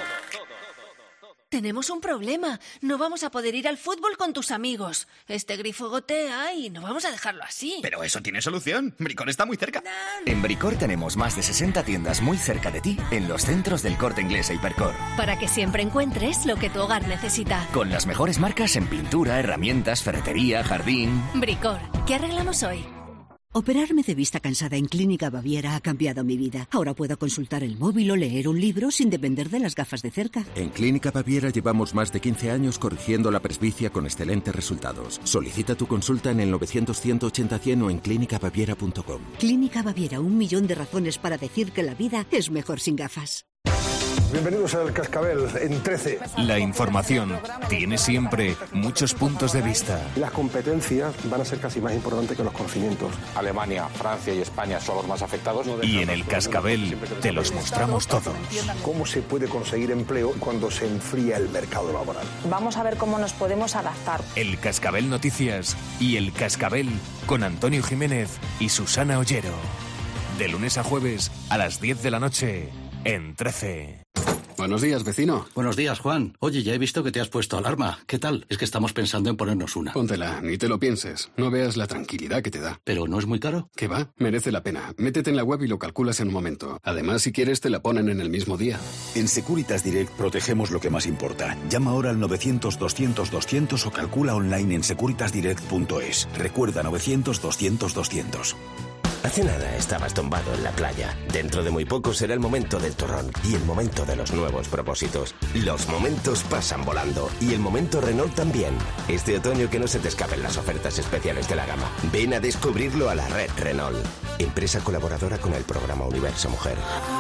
Speaker 25: Tenemos un problema. No vamos a poder ir al fútbol con tus amigos. Este grifo gotea y no vamos a dejarlo así.
Speaker 26: Pero eso tiene solución. Bricor está muy cerca. En Bricor tenemos más de 60 tiendas muy cerca de ti en los centros del Corte Inglés e Hipercor.
Speaker 25: Para que siempre encuentres lo que tu hogar necesita.
Speaker 26: Con las mejores marcas en pintura, herramientas, ferretería, jardín.
Speaker 25: Bricor, ¿qué arreglamos hoy?
Speaker 27: Operarme de vista cansada en Clínica Baviera ha cambiado mi vida. Ahora puedo consultar el móvil o leer un libro sin depender de las gafas de cerca.
Speaker 28: En Clínica Baviera llevamos más de 15 años corrigiendo la presbicia con excelentes resultados. Solicita tu consulta en el 900-180-100 o en clínicabaviera.com.
Speaker 27: Clínica Baviera, 1 millón de razones para decir que la vida es mejor sin gafas.
Speaker 29: Bienvenidos al Cascabel en 13.
Speaker 30: La información tiene siempre muchos puntos de vista.
Speaker 29: Las competencias van a ser casi más importantes que los conocimientos.
Speaker 31: Alemania, Francia y España son los más afectados.
Speaker 30: Y en el Cascabel te los mostramos todos.
Speaker 29: ¿Cómo se puede conseguir empleo cuando se enfría el mercado laboral?
Speaker 32: Vamos a ver cómo nos podemos adaptar.
Speaker 30: El Cascabel Noticias y el Cascabel con Antonio Jiménez y Susana Ollero. De lunes a jueves a las 10 de la noche en 13.
Speaker 33: Buenos días, vecino.
Speaker 34: Buenos días, Juan. Oye, ya he visto que te has puesto alarma. ¿Qué tal? Es que estamos pensando en ponernos una.
Speaker 33: Póntela, ni te lo pienses. No veas la tranquilidad que te da.
Speaker 34: ¿Pero no es muy caro?
Speaker 33: ¿Qué va? Merece la pena. Métete en la web y lo calculas en un momento. Además, si quieres, te la ponen en el mismo día.
Speaker 35: En Securitas Direct protegemos lo que más importa. Llama ahora al 900-200-200 o calcula online en securitasdirect.es. Recuerda, 900-200-200.
Speaker 36: Hace nada estabas tumbado en la playa. Dentro de muy poco será el momento del turrón y el momento de los nuevos propósitos. Los momentos pasan volando y el momento Renault también. Este otoño que no se te escapen las ofertas especiales de la gama. Ven a descubrirlo a la red Renault. Empresa colaboradora con el programa Universo Mujer.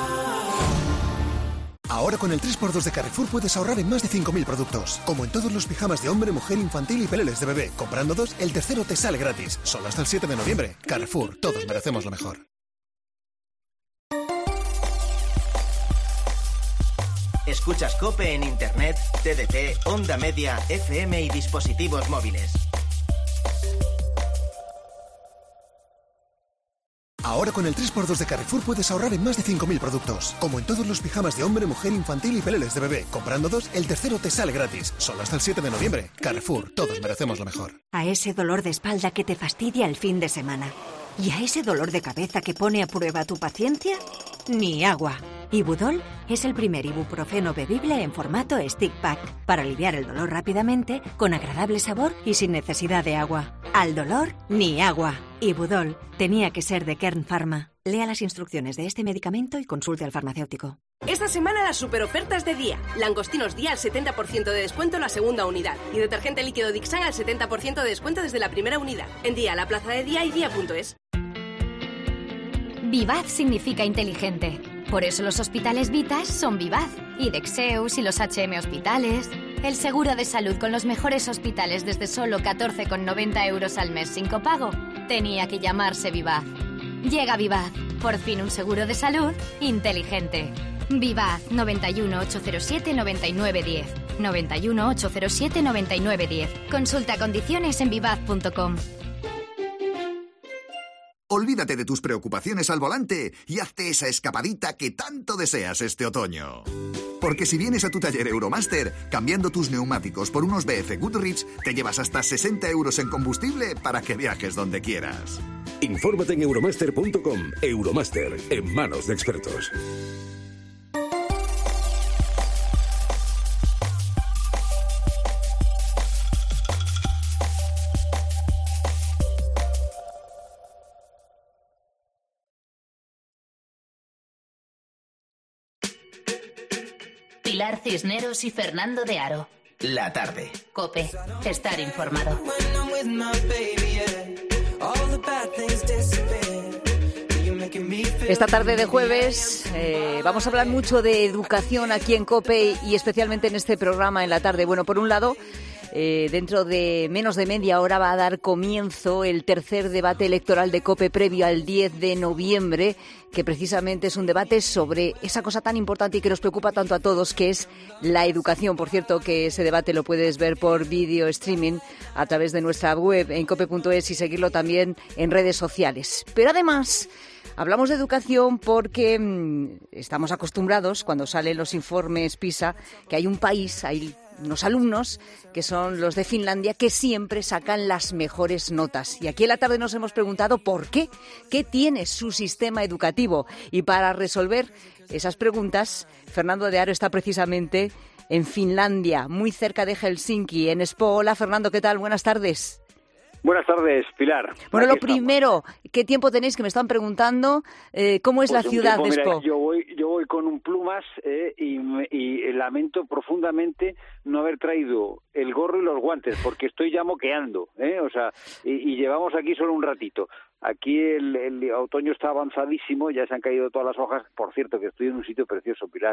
Speaker 37: Ahora con el 3x2 de Carrefour puedes ahorrar en más de 5.000 productos. Como en todos los pijamas de hombre, mujer, infantil y peleles de bebé. Comprando 2, el tercero te sale gratis. Solo hasta el 7 de noviembre. Carrefour, todos merecemos lo mejor.
Speaker 38: Escuchas COPE en Internet, TDT, Onda Media, FM y dispositivos móviles.
Speaker 37: Ahora con el 3x2 de Carrefour puedes ahorrar en más de 5.000 productos. Como en todos los pijamas de hombre, mujer, infantil y peleles de bebé. Comprando 2, el tercero te sale gratis. Solo hasta el 7 de noviembre. Carrefour, todos merecemos lo mejor.
Speaker 1: A ese dolor de espalda que te fastidia el fin de semana. ¿Y a ese dolor de cabeza que pone a prueba tu paciencia? Ni agua. Ibudol es el primer ibuprofeno bebible en formato stick pack para aliviar el dolor rápidamente, con agradable sabor y sin necesidad de agua. Al dolor, ni agua. Ibudol tenía que ser de Kern Pharma. Lea las instrucciones de este medicamento y consulte al farmacéutico.
Speaker 4: Esta semana las superofertas de Día. Langostinos Día al 70% de descuento en la segunda unidad. Y detergente líquido Dixan al 70% de descuento desde la primera unidad. En Día, la plaza de Día y Día.es.
Speaker 6: Vivaz significa inteligente. Por eso los hospitales Vitas son Vivaz. Y Dexeus y los HM Hospitales. El seguro de salud con los mejores hospitales desde solo 14,90 euros al mes sin copago. Tenía que llamarse Vivaz. Llega Vivaz. Por fin un seguro de salud inteligente. Vivaz 91 807 9910. 91 807 9910. Consulta condiciones en vivaz.com.
Speaker 7: Olvídate de tus preocupaciones al volante y hazte esa escapadita que tanto deseas este otoño. Porque si vienes a tu taller Euromaster, cambiando tus neumáticos por unos BF Goodrich, te llevas hasta 60 euros en combustible para que viajes donde quieras.
Speaker 35: Infórmate en euromaster.com. Euromaster, en manos de expertos.
Speaker 3: Pilar Cisneros y Fernando de Aro.
Speaker 36: La tarde.
Speaker 3: COPE. Estar informado.
Speaker 5: Esta tarde de jueves vamos a hablar mucho de educación aquí en COPE y especialmente en este programa en la tarde. Bueno, por un lado, dentro de menos de media hora va a dar comienzo el tercer debate electoral de COPE previo al 10 de noviembre, que precisamente es un debate sobre esa cosa tan importante y que nos preocupa tanto a todos, que es la educación. Por cierto, que ese debate lo puedes ver por vídeo streaming a través de nuestra web en cope.es y seguirlo también en redes sociales. Pero además, hablamos de educación porque estamos acostumbrados, cuando salen los informes PISA, que hay un país, hay unos alumnos, que son los de Finlandia, que siempre sacan las mejores notas. Y aquí en la tarde nos hemos preguntado por qué, qué tiene su sistema educativo. Y para resolver esas preguntas, Fernando de Aro está precisamente en Finlandia, muy cerca de Helsinki, en Espoo. Hola, Fernando, ¿qué tal? Buenas tardes.
Speaker 8: Buenas tardes, Pilar.
Speaker 5: Bueno, lo primero, ¿qué tiempo tenéis? Que me están preguntando cómo es la ciudad de Espoo.
Speaker 8: Yo voy con un plumas y lamento profundamente no haber traído el gorro y los guantes, porque estoy ya moqueando, o sea, y llevamos aquí solo un ratito. Aquí el otoño está avanzadísimo, ya se han caído todas las hojas. Por cierto, que estoy en un sitio precioso, Pilar,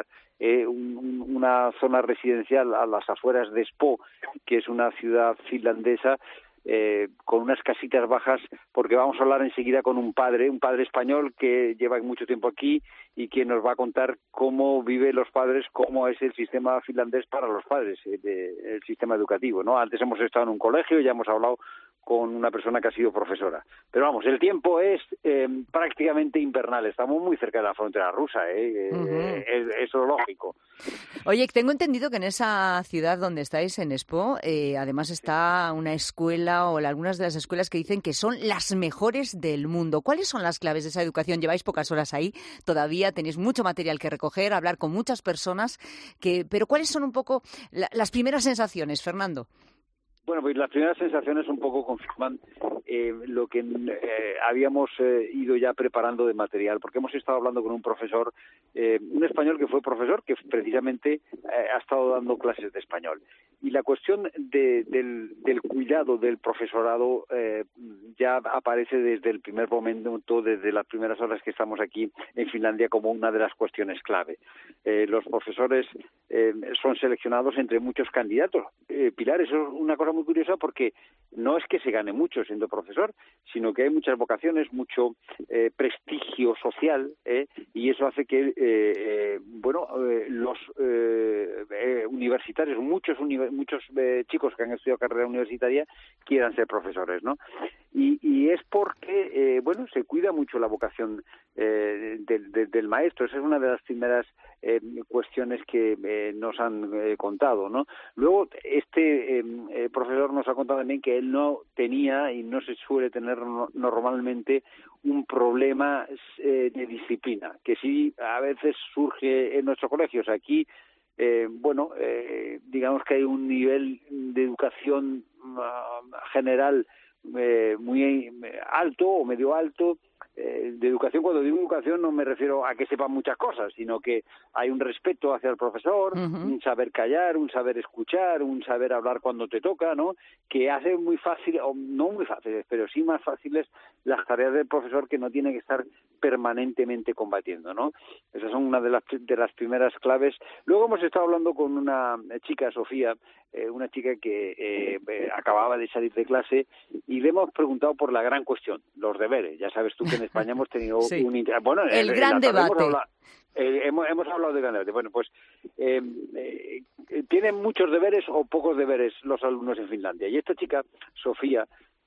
Speaker 8: una zona residencial a las afueras de Espoo, que es una ciudad finlandesa, con unas casitas bajas, porque vamos a hablar enseguida con un padre español que lleva mucho tiempo aquí y que nos va a contar cómo viven los padres, cómo es el sistema finlandés para los padres, el sistema educativo, ¿no? Antes hemos estado en un colegio, ya hemos hablado con una persona que ha sido profesora. Pero vamos, el tiempo es prácticamente invernal. Estamos muy cerca de la frontera rusa, eso es lógico.
Speaker 5: Oye, tengo entendido que en esa ciudad donde estáis, en Espoo, además está una escuela o algunas de las escuelas que dicen que son las mejores del mundo. ¿Cuáles son las claves de esa educación? Lleváis pocas horas ahí, todavía tenéis mucho material que recoger, hablar con muchas personas, pero ¿cuáles son un poco las primeras sensaciones, Fernando?
Speaker 8: Bueno, pues las primeras sensaciones un poco confirman lo que habíamos ido ya preparando de material, porque hemos estado hablando con un profesor, un español que fue profesor, que precisamente ha estado dando clases de español. Y la cuestión del cuidado del profesorado ya aparece desde el primer momento, desde las primeras horas que estamos aquí en Finlandia, como una de las cuestiones clave. Los profesores son seleccionados entre muchos candidatos. Pilar, eso es una cosa muy curiosa, porque no es que se gane mucho siendo profesor, sino que hay muchas vocaciones, mucho prestigio social, y eso hace que los universitarios, muchos chicos que han estudiado carrera universitaria quieran ser profesores, ¿no? y es porque, se cuida mucho la vocación del maestro. Esa es una de las primeras cuestiones que nos han contado, ¿no? Luego, este profesor nos ha contado también que él no tenía y no se suele tener normalmente un problema de disciplina, que sí a veces surge en nuestros colegios. Aquí, digamos que hay un nivel de educación general muy alto o medio alto. De educación, cuando digo educación no me refiero a que sepan muchas cosas, sino que hay un respeto hacia el profesor, un saber callar, un saber escuchar, un saber hablar cuando te toca, ¿no? Que hace muy fácil, o no muy fáciles, pero sí más fáciles las tareas del profesor, que no tiene que estar permanentemente combatiendo, ¿no? Esas son una de las primeras claves. Luego hemos estado hablando con una chica, Sofía, una chica que acababa de salir de clase, y le hemos preguntado por la gran cuestión, los deberes. Ya sabes tú que en España hemos tenido
Speaker 5: el gran debate.
Speaker 8: Hemos hablado de gran debate. Bueno, pues tienen muchos deberes o pocos deberes los alumnos en Finlandia. Y esta chica, Sofía,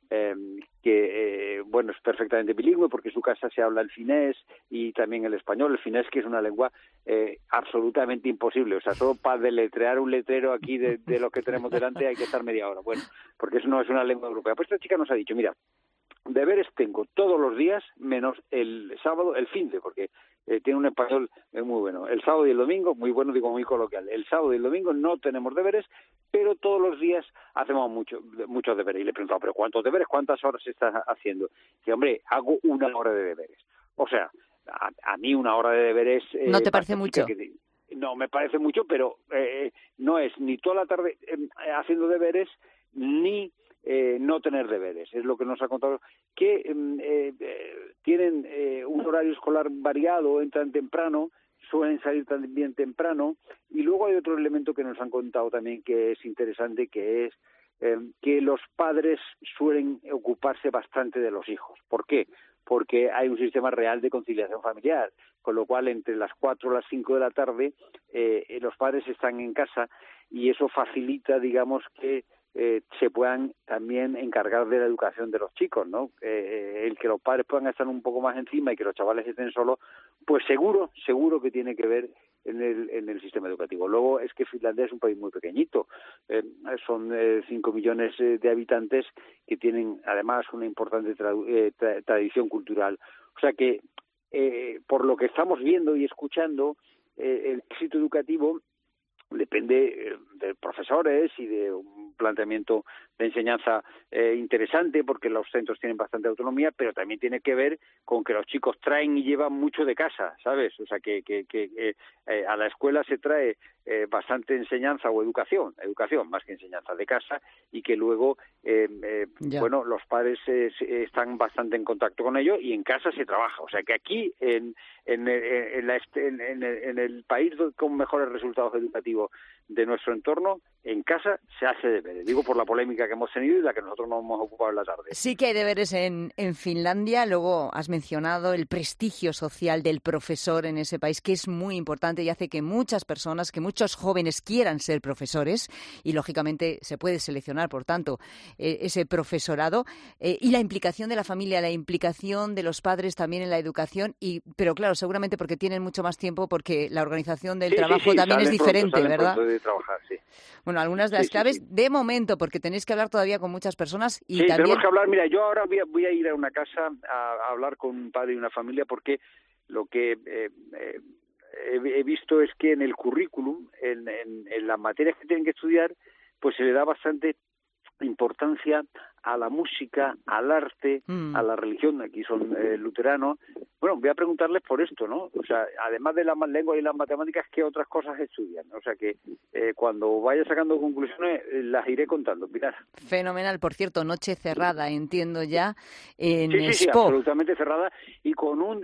Speaker 8: que es perfectamente bilingüe, porque en su casa se habla el finés y también el español. El finés, que es una lengua absolutamente imposible. O sea, solo para deletrear un letrero aquí de lo que tenemos delante hay que estar media hora. Bueno, porque eso no es una lengua europea. Pues esta chica nos ha dicho, mira, deberes tengo todos los días, menos el sábado, el finde, porque tiene un español muy bueno. El sábado y el domingo, muy bueno, digo muy coloquial. El sábado y el domingo no tenemos deberes, pero todos los días hacemos muchos deberes. Y le he preguntado, ¿pero cuántos deberes? ¿Cuántas horas estás haciendo? Dice, hombre, hago 1 hora de deberes. O sea, a mí 1 hora de deberes...
Speaker 5: ¿No te parece mucho?
Speaker 8: No me parece mucho, pero no es ni toda la tarde haciendo deberes, ni... no tener deberes. Es lo que nos ha contado, que tienen un horario escolar variado, entran temprano, suelen salir también temprano, y luego hay otro elemento que nos han contado también que es interesante, que es que los padres suelen ocuparse bastante de los hijos. ¿Por qué? Porque hay un sistema real de conciliación familiar, con lo cual entre las 4 y las 5 de la tarde los padres están en casa, y eso facilita, digamos, que se puedan también encargar de la educación de los chicos, ¿no? El que los padres puedan estar un poco más encima y que los chavales estén solos, pues seguro que tiene que ver en el sistema educativo. Luego es que Finlandia es un país muy pequeñito, son 5 millones de habitantes que tienen además una importante tradición cultural. O sea que por lo que estamos viendo y escuchando, el éxito educativo depende de profesores y de un planteamiento de enseñanza interesante, porque los centros tienen bastante autonomía, pero también tiene que ver con que los chicos traen y llevan mucho de casa, ¿sabes? O sea, que a la escuela se trae bastante enseñanza o educación más que enseñanza de casa, y que luego, los padres están bastante en contacto con ello, y en casa se trabaja. O sea, que aquí, en el país con mejores resultados educativos de nuestro entorno, en casa se hace deberes. Digo por la polémica que hemos tenido y la que nosotros nos hemos ocupado en la tarde.
Speaker 5: Sí que hay deberes en Finlandia. Luego has mencionado el prestigio social del profesor en ese país, que es muy importante y hace que muchas personas, que muchos jóvenes quieran ser profesores, y lógicamente se puede seleccionar, por tanto, ese profesorado. Y la implicación de la familia, la implicación de los padres también en la educación, pero claro, seguramente porque tienen mucho más tiempo, porque la organización del trabajo también es diferente, ¿verdad?
Speaker 8: De trabajar, sí.
Speaker 5: Bueno, algunas de las claves de momento, porque tenéis que hablar todavía con muchas personas y también...
Speaker 8: tenemos que hablar. Mira, yo ahora voy a ir a una casa a hablar con un padre y una familia, porque lo que he visto es que en el currículum, en las materias que tienen que estudiar, pues se le da bastante importancia a la música, al arte, a la religión. Aquí son luteranos. Bueno, voy a preguntarles por esto, ¿no? O sea, además de las lenguas y las matemáticas, ¿qué otras cosas estudian? O sea, que cuando vaya sacando conclusiones las iré contando, Pilar.
Speaker 5: Fenomenal. Por cierto, noche cerrada, entiendo ya, en
Speaker 8: Sí,
Speaker 5: Espoo.
Speaker 8: absolutamente cerrada, y con un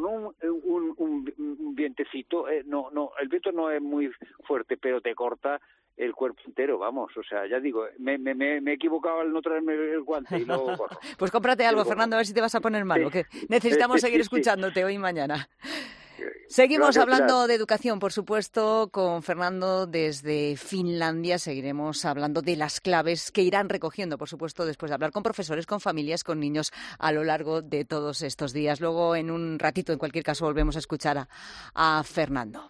Speaker 8: vientecito. No, el viento no es muy fuerte, pero te corta el cuerpo entero, vamos. O sea, ya digo, me he equivocado al no traerme el guante y luego corro.
Speaker 5: Pues cómprate algo, Fernando, a ver si te vas a poner malo, que necesitamos seguir escuchándote hoy y mañana. Seguimos hablando de educación, por supuesto, con Fernando desde Finlandia. Seguiremos hablando de las claves que irán recogiendo, por supuesto, después de hablar con profesores, con familias, con niños a lo largo de todos estos días. Luego, en un ratito, en cualquier caso, volvemos a escuchar a Fernando.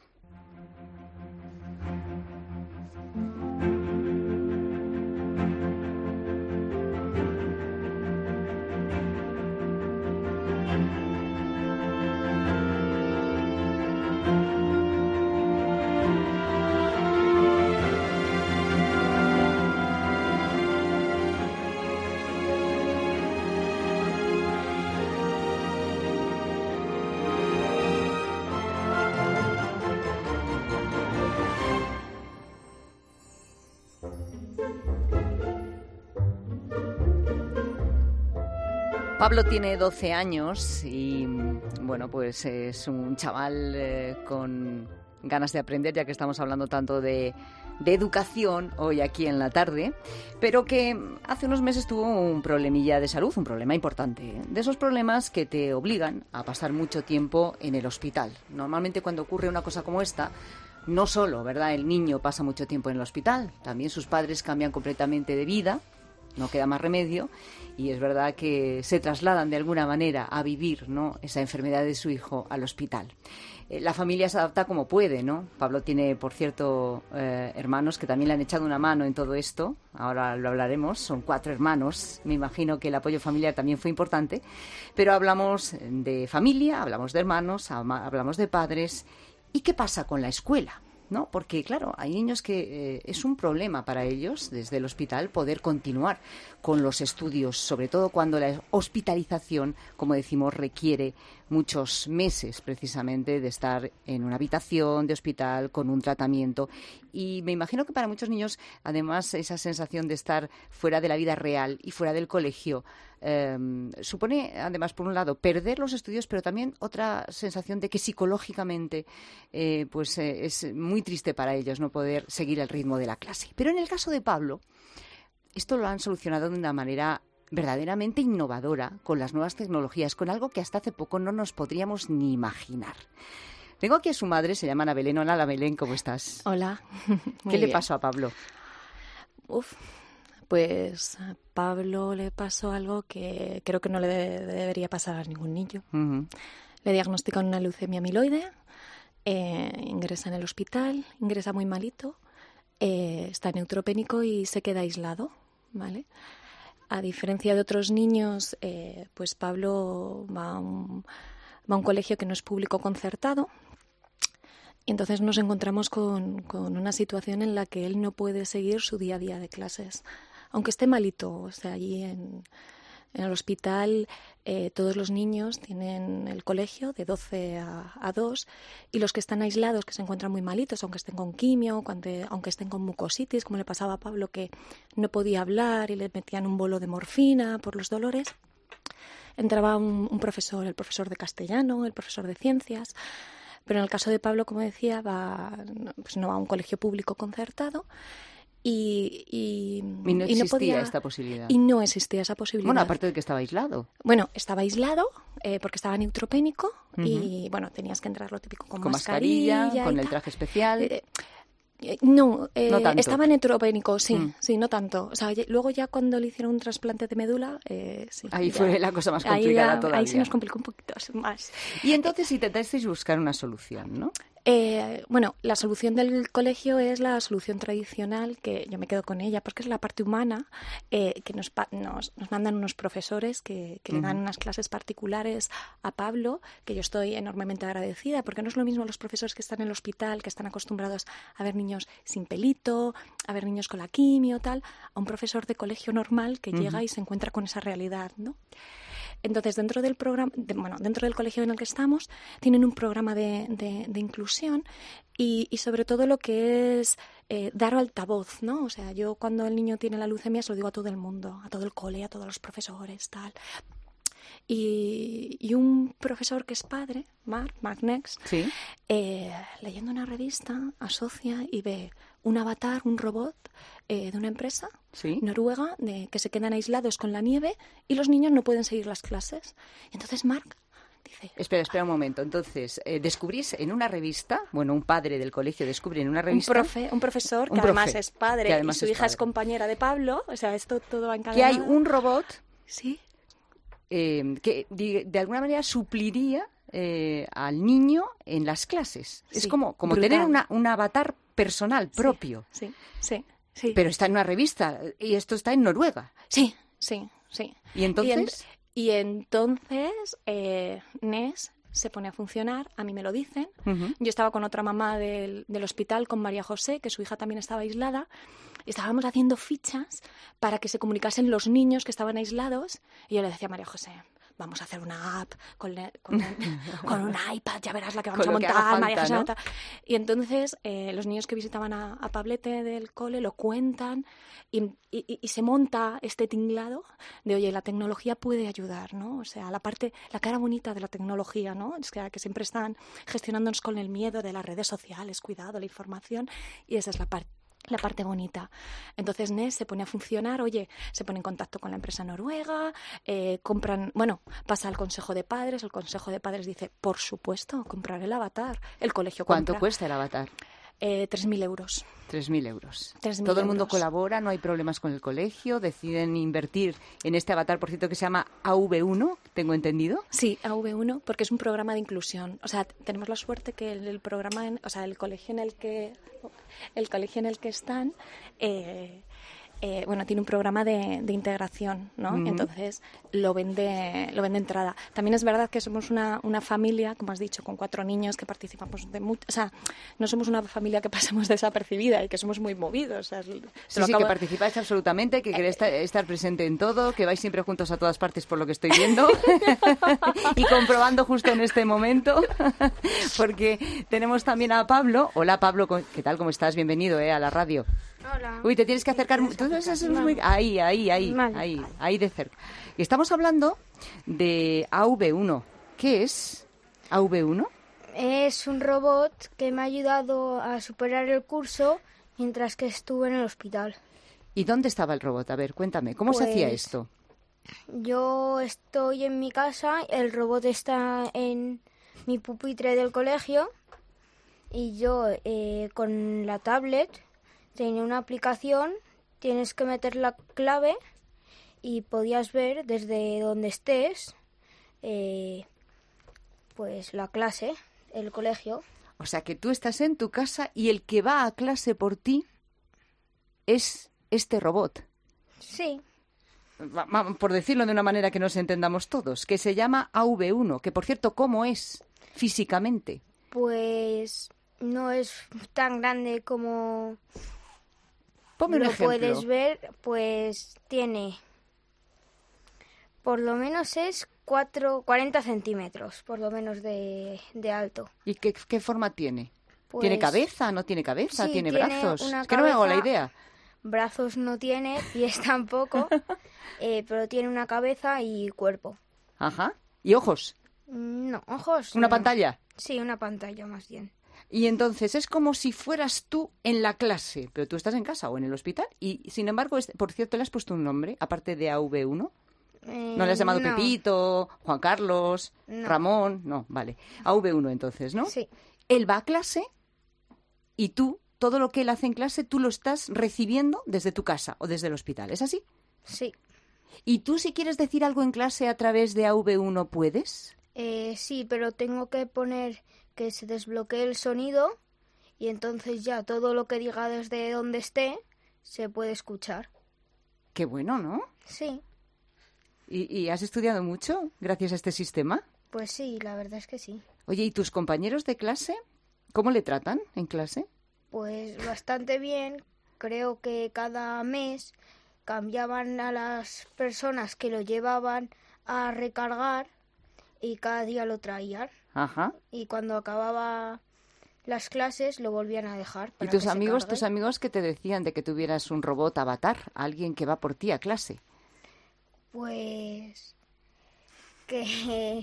Speaker 5: Pablo tiene 12 años y, bueno, pues es un chaval con ganas de aprender, ya que estamos hablando tanto de educación hoy aquí en la tarde, pero que hace unos meses tuvo un problemilla de salud, un problema importante, de esos problemas que te obligan a pasar mucho tiempo en el hospital. Normalmente cuando ocurre una cosa como esta, no solo, ¿verdad?, el niño pasa mucho tiempo en el hospital, también sus padres cambian completamente de vida, no queda más remedio, y es verdad que se trasladan de alguna manera a vivir, ¿no?, esa enfermedad de su hijo al hospital. La familia se adapta como puede, ¿no? Pablo tiene, por cierto, hermanos que también le han echado una mano en todo esto. Ahora lo hablaremos. Son 4 hermanos. Me imagino que el apoyo familiar también fue importante. Pero hablamos de familia, hablamos de hermanos, hablamos de padres. ¿Y qué pasa con la escuela? ¿No? Porque, claro, hay niños que es un problema para ellos, desde el hospital, poder continuar con los estudios, sobre todo cuando la hospitalización, como decimos, requiere muchos meses, precisamente, de estar en una habitación de hospital con un tratamiento. Y me imagino que para muchos niños, además, esa sensación de estar fuera de la vida real y fuera del colegio supone, además, por un lado, perder los estudios, pero también otra sensación de que psicológicamente es muy triste para ellos no poder seguir el ritmo de la clase. Pero en el caso de Pablo, esto lo han solucionado de una manera verdaderamente innovadora, con las nuevas tecnologías, con algo que hasta hace poco no nos podríamos ni imaginar. Tengo aquí a su madre, se llama Ana Belén. Hola, Ana Belén, ¿cómo estás?
Speaker 2: Hola.
Speaker 5: ¿Qué le pasó a Pablo?
Speaker 2: Pues a Pablo le pasó algo que creo que no le debería pasar a ningún niño. Uh-huh. Le diagnostican una leucemia amiloide, ingresa en el hospital, ingresa muy malito, está neutropénico y se queda aislado, ¿vale? A diferencia de otros niños, pues Pablo va a un colegio que no es público concertado. Y entonces nos encontramos con una situación en la que él no puede seguir su día a día de clases. Aunque esté malito, o sea, allí en el hospital todos los niños tienen el colegio de 12 a 2 y los que están aislados, que se encuentran muy malitos, aunque estén con quimio, aunque estén con mucositis, como le pasaba a Pablo, que no podía hablar y le metían un bolo de morfina por los dolores, entraba un profesor, el profesor de castellano, el profesor de ciencias. Pero en el caso de Pablo, como decía, no va a un colegio público concertado y
Speaker 5: no existía esta posibilidad.
Speaker 2: Y no existía esa posibilidad.
Speaker 5: Bueno, aparte de que estaba aislado.
Speaker 2: Bueno, estaba aislado porque estaba neutropénico y, bueno, tenías que entrar lo típico con mascarilla
Speaker 5: con el traje especial.
Speaker 2: No
Speaker 5: tanto.
Speaker 2: Estaba neutropénico, sí, no tanto. O sea, luego ya cuando le hicieron un trasplante de médula, sí.
Speaker 5: Ahí fue la cosa más complicada todavía.
Speaker 2: Ahí se nos complicó un poquito más.
Speaker 5: Y entonces intentasteis buscar una solución, ¿no?
Speaker 2: Bueno, la solución del colegio es la solución tradicional, que yo me quedo con ella, porque es la parte humana, que nos mandan unos profesores que le dan unas clases particulares a Pablo, que yo estoy enormemente agradecida, porque no es lo mismo los profesores que están en el hospital, que están acostumbrados a ver niños sin pelito, a ver niños con la quimio, tal, a un profesor de colegio normal que llega y se encuentra con esa realidad, ¿no? Entonces, dentro del programa, dentro del colegio en el que estamos, tienen un programa de inclusión y sobre todo lo que es dar altavoz, ¿no? O sea, yo cuando el niño tiene la leucemia se lo digo a todo el mundo, a todo el cole, a todos los profesores, tal. Y un profesor que es padre, Mark Nex,
Speaker 5: ¿sí?
Speaker 2: Leyendo una revista, asocia y ve un avatar, un robot de una empresa,
Speaker 5: ¿sí?,
Speaker 2: noruega, que se quedan aislados con la nieve y los niños no pueden seguir las clases. Entonces Mark dice.
Speaker 5: Espera un momento. Entonces, descubrís en una revista, un padre del colegio descubre en una revista...
Speaker 2: Un profesor que además es padre y su hija es compañera de Pablo, o sea, esto todo va encadenado.
Speaker 5: Que hay un robot...
Speaker 2: Sí.
Speaker 5: Que de alguna manera supliría al niño en las clases. Sí, es como tener un avatar personal propio.
Speaker 2: Sí.
Speaker 5: Pero está en una revista y esto está en Noruega.
Speaker 2: Sí.
Speaker 5: ¿Y entonces?
Speaker 2: Y entonces Nes se pone a funcionar, a mí me lo dicen. Uh-huh. Yo estaba con otra mamá del hospital, con María José, que su hija también estaba aislada. Estábamos haciendo fichas para que se comunicasen los niños que estaban aislados. Y yo le decía a María José, vamos a hacer una app con un iPad, ya verás la que vamos a montar, María José. ¿No? Y entonces los niños que visitaban a Pablete del cole lo cuentan y se monta este tinglado de, oye, la tecnología puede ayudar, ¿no? O sea, la cara bonita de la tecnología, ¿no? Es que siempre están gestionándonos con el miedo de las redes sociales, cuidado, la información, y esa es la parte bonita. Entonces Nes se pone a funcionar, se pone en contacto con la empresa noruega, pasa al Consejo de Padres, el Consejo de Padres dice, por supuesto, comprar el avatar. El colegio compra.
Speaker 5: ¿Cuánto cuesta el avatar?
Speaker 2: 3.000 euros.
Speaker 5: 3.000 euros. Todo el mundo colabora, no hay problemas con el colegio, deciden invertir en este avatar, por cierto, que se llama AV1, ¿tengo entendido?
Speaker 2: Sí, AV1, porque es un programa de inclusión. O sea, tenemos la suerte que el programa, el colegio en el que están, tiene un programa de integración, ¿no? Uh-huh. Entonces lo vende entrada. También es verdad que somos una familia, como has dicho, con 4 niños que participamos de mucho, o sea, no somos una familia que pasemos desapercibida y que somos muy movidos. O sea,
Speaker 5: que participáis absolutamente, que queréis estar presente en todo, que vais siempre juntos a todas partes por lo que estoy viendo y comprobando justo en este momento, porque tenemos también a Pablo. Hola Pablo, ¿qué tal? ¿Cómo estás? Bienvenido a la radio.
Speaker 9: Hola.
Speaker 5: Uy, te tienes que acercar. Ahí de cerca. Y estamos hablando de AV1. ¿Qué es AV1?
Speaker 9: Es un robot que me ha ayudado a superar el curso mientras que estuve en el hospital.
Speaker 5: ¿Y dónde estaba el robot? A ver, cuéntame, ¿cómo se hacía esto?
Speaker 9: Yo estoy en mi casa, el robot está en mi pupitre del colegio y yo con la tablet tenía una aplicación, tienes que meter la clave y podías ver desde donde estés pues la clase, el colegio.
Speaker 5: O sea que tú estás en tu casa y el que va a clase por ti es este robot.
Speaker 9: Sí.
Speaker 5: Por decirlo de una manera que nos entendamos todos, que se llama AV1, que por cierto, ¿cómo es físicamente?
Speaker 9: Pues no es tan grande como...
Speaker 5: Ponme un ejemplo.
Speaker 9: Lo puedes ver, pues tiene, por lo menos es 40 centímetros, por lo menos de alto.
Speaker 5: ¿Y qué forma tiene?
Speaker 9: Pues,
Speaker 5: ¿tiene cabeza? ¿No tiene cabeza?
Speaker 9: Sí,
Speaker 5: ¿Tiene brazos?
Speaker 9: Es
Speaker 5: que no me hago la idea.
Speaker 9: Brazos no tiene, pies tampoco, pero tiene una cabeza y cuerpo.
Speaker 5: Ajá. ¿Y ojos?
Speaker 9: No, ojos.
Speaker 5: ¿Una
Speaker 9: no.
Speaker 5: pantalla?
Speaker 9: Sí, una pantalla más bien.
Speaker 5: Y entonces es como si fueras tú en la clase, pero tú estás en casa o en el hospital y, sin embargo, por cierto, ¿le has puesto un nombre, aparte de AV1? ¿No le has llamado Pepito, Juan Carlos, Ramón? No, vale. AV1 entonces, ¿no?
Speaker 9: Sí.
Speaker 5: Él va a clase y tú, todo lo que él hace en clase, tú lo estás recibiendo desde tu casa o desde el hospital, ¿es así?
Speaker 9: Sí.
Speaker 5: ¿Y tú si quieres decir algo en clase a través de AV1 puedes?
Speaker 9: Sí, pero tengo que poner que se desbloquee el sonido y entonces ya todo lo que diga desde donde esté se puede escuchar.
Speaker 5: Qué bueno, ¿no?
Speaker 9: Sí.
Speaker 5: ¿Y has estudiado mucho gracias a este sistema?
Speaker 9: Pues sí, la verdad es que sí.
Speaker 5: Oye, ¿y tus compañeros de clase? ¿Cómo le tratan en clase?
Speaker 9: Pues bastante bien. Creo que cada mes cambiaban a las personas que lo llevaban a recargar y cada día lo traían.
Speaker 5: Ajá.
Speaker 9: Y cuando acababa las clases lo volvían a dejar.
Speaker 5: ¿Y tus amigos qué te decían de que tuvieras un robot avatar, alguien que va por ti a clase?
Speaker 9: Pues que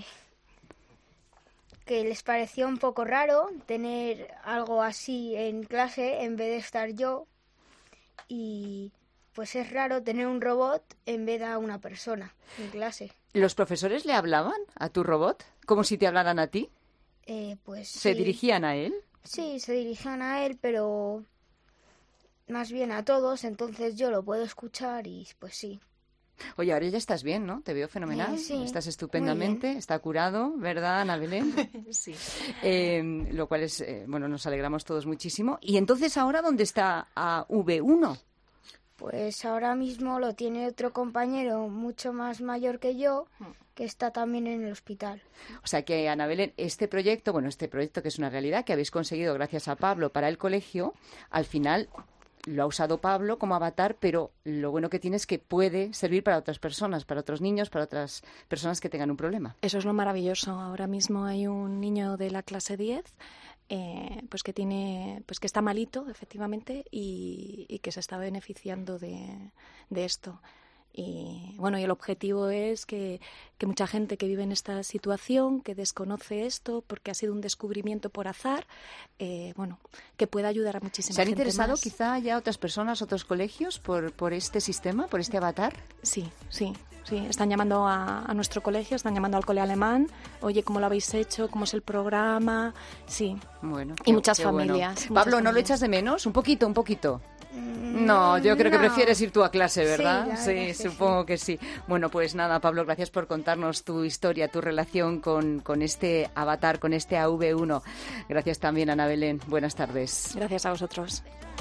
Speaker 9: les pareció un poco raro tener algo así en clase en vez de estar yo y pues es raro tener un robot en vez de a una persona en clase.
Speaker 5: ¿Los profesores le hablaban a tu robot como si te hablaran a ti?
Speaker 9: Pues
Speaker 5: ¿Se dirigían a él?
Speaker 9: Sí, se dirigían a él, pero más bien a todos, entonces yo lo puedo escuchar y pues sí.
Speaker 5: Oye, ahora ya estás bien, ¿no? Te veo fenomenal.
Speaker 9: Sí,
Speaker 5: estás estupendamente, está curado, ¿verdad, Ana Belén?
Speaker 2: Sí.
Speaker 5: Lo cual es, nos alegramos todos muchísimo. ¿Y entonces ahora dónde está AV1?
Speaker 9: Pues ahora mismo lo tiene otro compañero mucho más mayor que yo, que está también en el hospital.
Speaker 5: O sea que, Ana Belén, este proyecto que es una realidad, que habéis conseguido gracias a Pablo para el colegio, al final lo ha usado Pablo como avatar, pero lo bueno que tiene es que puede servir para otras personas, para otros niños, para otras personas que tengan un problema.
Speaker 2: Eso es lo maravilloso. Ahora mismo hay un niño de la clase 10 pues que está malito, efectivamente, y que se está beneficiando de esto. Y bueno, y el objetivo es que mucha gente que vive en esta situación, que desconoce esto porque ha sido un descubrimiento por azar, que pueda ayudar a muchísima gente.
Speaker 5: ¿Se han interesado
Speaker 2: más.
Speaker 5: quizá ya otras personas, otros colegios por este sistema, por este avatar?
Speaker 2: Sí. Están llamando a nuestro colegio, están llamando al cole alemán. Oye, ¿cómo lo habéis hecho? ¿Cómo es el programa? Sí.
Speaker 5: Bueno.
Speaker 2: Y muchas familias.
Speaker 5: Bueno.
Speaker 2: Muchas
Speaker 5: Pablo, ¿no
Speaker 2: familias.
Speaker 5: lo echas de menos? Un poquito. No, yo creo que prefieres ir tú a clase, ¿verdad?
Speaker 9: Sí,
Speaker 5: supongo que sí. Bueno, pues nada, Pablo, gracias por contarnos tu historia, tu relación con este avatar, con este AV1. Gracias también, Ana Belén. Buenas tardes.
Speaker 2: Gracias a vosotros.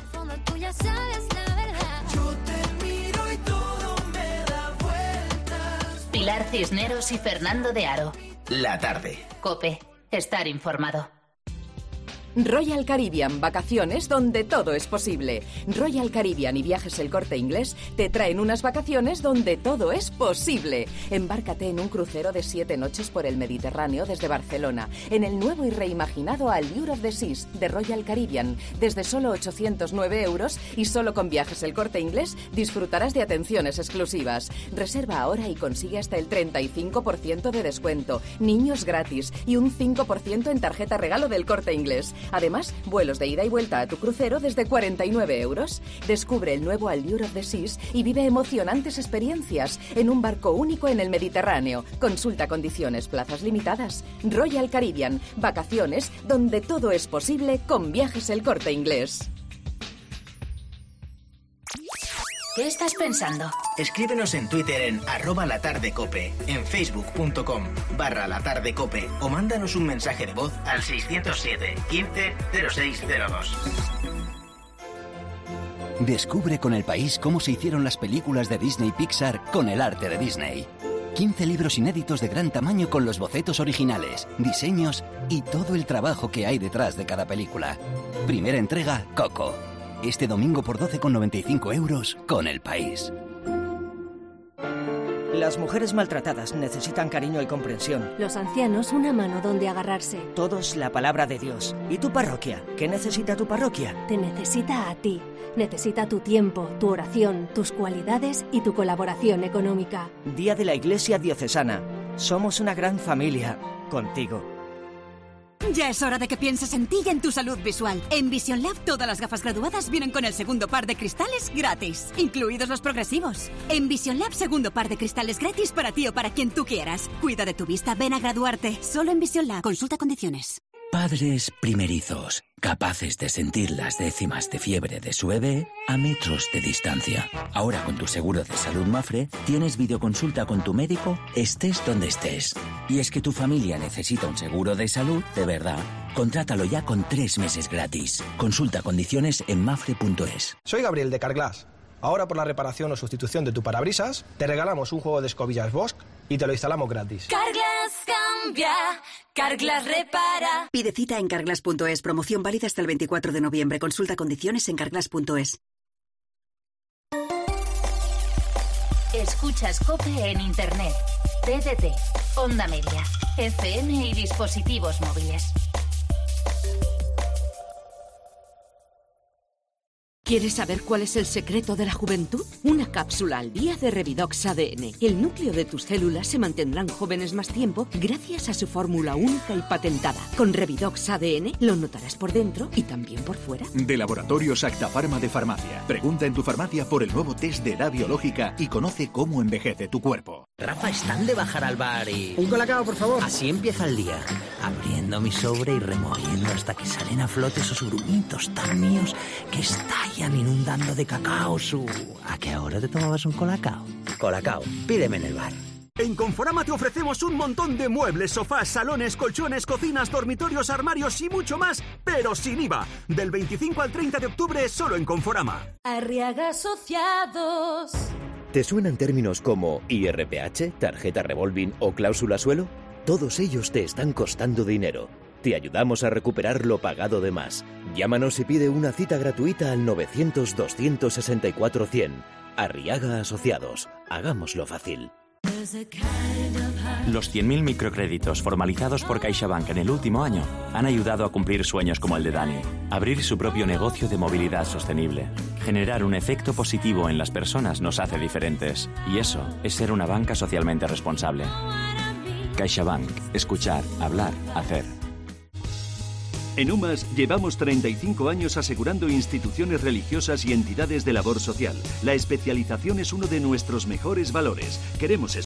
Speaker 3: Pilar Cisneros y Fernando de Aro.
Speaker 38: La tarde.
Speaker 3: COPE. Estar informado.
Speaker 10: Royal Caribbean, vacaciones donde todo es posible. Royal Caribbean y Viajes El Corte Inglés te traen unas vacaciones donde todo es posible. Embárcate en un crucero de 7 noches por el Mediterráneo desde Barcelona, en el nuevo y reimaginado Allure of the Seas de Royal Caribbean, desde solo 809 euros y solo con Viajes El Corte Inglés disfrutarás de atenciones exclusivas. Reserva ahora y consigue hasta el 35% de descuento, niños gratis y un 5% en tarjeta regalo del Corte Inglés. Además, vuelos de ida y vuelta a tu crucero desde 49 euros. Descubre el nuevo Allure of the Seas y vive emocionantes experiencias en un barco único en el Mediterráneo. Consulta condiciones, plazas limitadas. Royal Caribbean, vacaciones donde todo es posible con Viajes El Corte Inglés.
Speaker 3: ¿Qué estás pensando?
Speaker 38: Escríbenos en Twitter en @latardecope, en facebook.com/latardecope o mándanos un mensaje de voz al 607 15 0602.
Speaker 11: Descubre con El País cómo se hicieron las películas de Disney Pixar con el arte de Disney. 15 libros inéditos de gran tamaño con los bocetos originales, diseños y todo el trabajo que hay detrás de cada película. Primera entrega, Coco. Este domingo por 12,95 euros con El País.
Speaker 12: Las mujeres maltratadas necesitan cariño y comprensión.
Speaker 13: Los ancianos una mano donde agarrarse.
Speaker 12: Todos la palabra de Dios. ¿Y tu parroquia? ¿Qué necesita tu parroquia?
Speaker 13: Te necesita a ti. Necesita tu tiempo, tu oración, tus cualidades y tu colaboración económica.
Speaker 12: Día de la Iglesia Diocesana. Somos una gran familia. Contigo.
Speaker 14: Ya es hora de que pienses en ti y en tu salud visual. En Vision Lab todas las gafas graduadas vienen con el segundo par de cristales gratis, incluidos los progresivos. En Vision Lab segundo par de cristales gratis para ti o para quien tú quieras. Cuida de tu vista, ven a graduarte. Solo en Vision Lab. Consulta condiciones.
Speaker 15: Padres primerizos, capaces de sentir las décimas de fiebre de su bebé a metros de distancia. Ahora con tu seguro de salud Mafre tienes videoconsulta con tu médico estés donde estés. Y es que tu familia necesita un seguro de salud de verdad. Contrátalo ya con 3 meses gratis. Consulta condiciones en mafre.es.
Speaker 29: Soy Gabriel de Carglass. Ahora por la reparación o sustitución de tu parabrisas, te regalamos un juego de escobillas Bosch y te lo instalamos gratis.
Speaker 14: Carglass cambia, Carglass repara.
Speaker 16: Pide cita en carglass.es. Promoción válida hasta el 24 de noviembre. Consulta condiciones en carglass.es.
Speaker 3: Escuchas COPE en Internet, TDT, Onda Media, FM y dispositivos móviles.
Speaker 17: ¿Quieres saber cuál es el secreto de la juventud? Una cápsula al día de Revidox ADN. El núcleo de tus células se mantendrán jóvenes más tiempo gracias a su fórmula única y patentada. Con Revidox ADN lo notarás por dentro y también por fuera. De Laboratorios Acta Pharma de Farmacia. Pregunta en tu farmacia por el nuevo test de edad biológica y conoce cómo envejece tu cuerpo.
Speaker 18: Rafa, están de bajar al bar y...
Speaker 19: Un colacao, por favor.
Speaker 18: Así empieza el día. Abriendo mi sobre y removiendo hasta que salen a flote esos grumitos tan míos que estallan inundando de cacao su... ¿A qué hora te tomabas un colacao? Colacao, pídeme en el bar.
Speaker 20: En Conforama te ofrecemos un montón de muebles, sofás, salones, colchones, cocinas, dormitorios, armarios y mucho más, pero sin IVA. Del 25 al 30 de octubre solo en Conforama.
Speaker 19: Arriaga Asociados.
Speaker 21: ¿Te suenan términos como IRPH, tarjeta revolving o cláusula suelo? Todos ellos te están costando dinero. Te ayudamos a recuperar lo pagado de más. Llámanos y pide una cita gratuita al 900-264-100. Arriaga Asociados. Hagámoslo fácil.
Speaker 22: Los 100.000 microcréditos formalizados por CaixaBank en el último año han ayudado a cumplir sueños como el de Dani. Abrir su propio negocio de movilidad sostenible. Generar un efecto positivo en las personas nos hace diferentes. Y eso es ser una banca socialmente responsable. CaixaBank. Escuchar, hablar, hacer.
Speaker 23: En UMAS llevamos 35 años asegurando instituciones religiosas y entidades de labor social. La especialización es uno de nuestros mejores valores. Queremos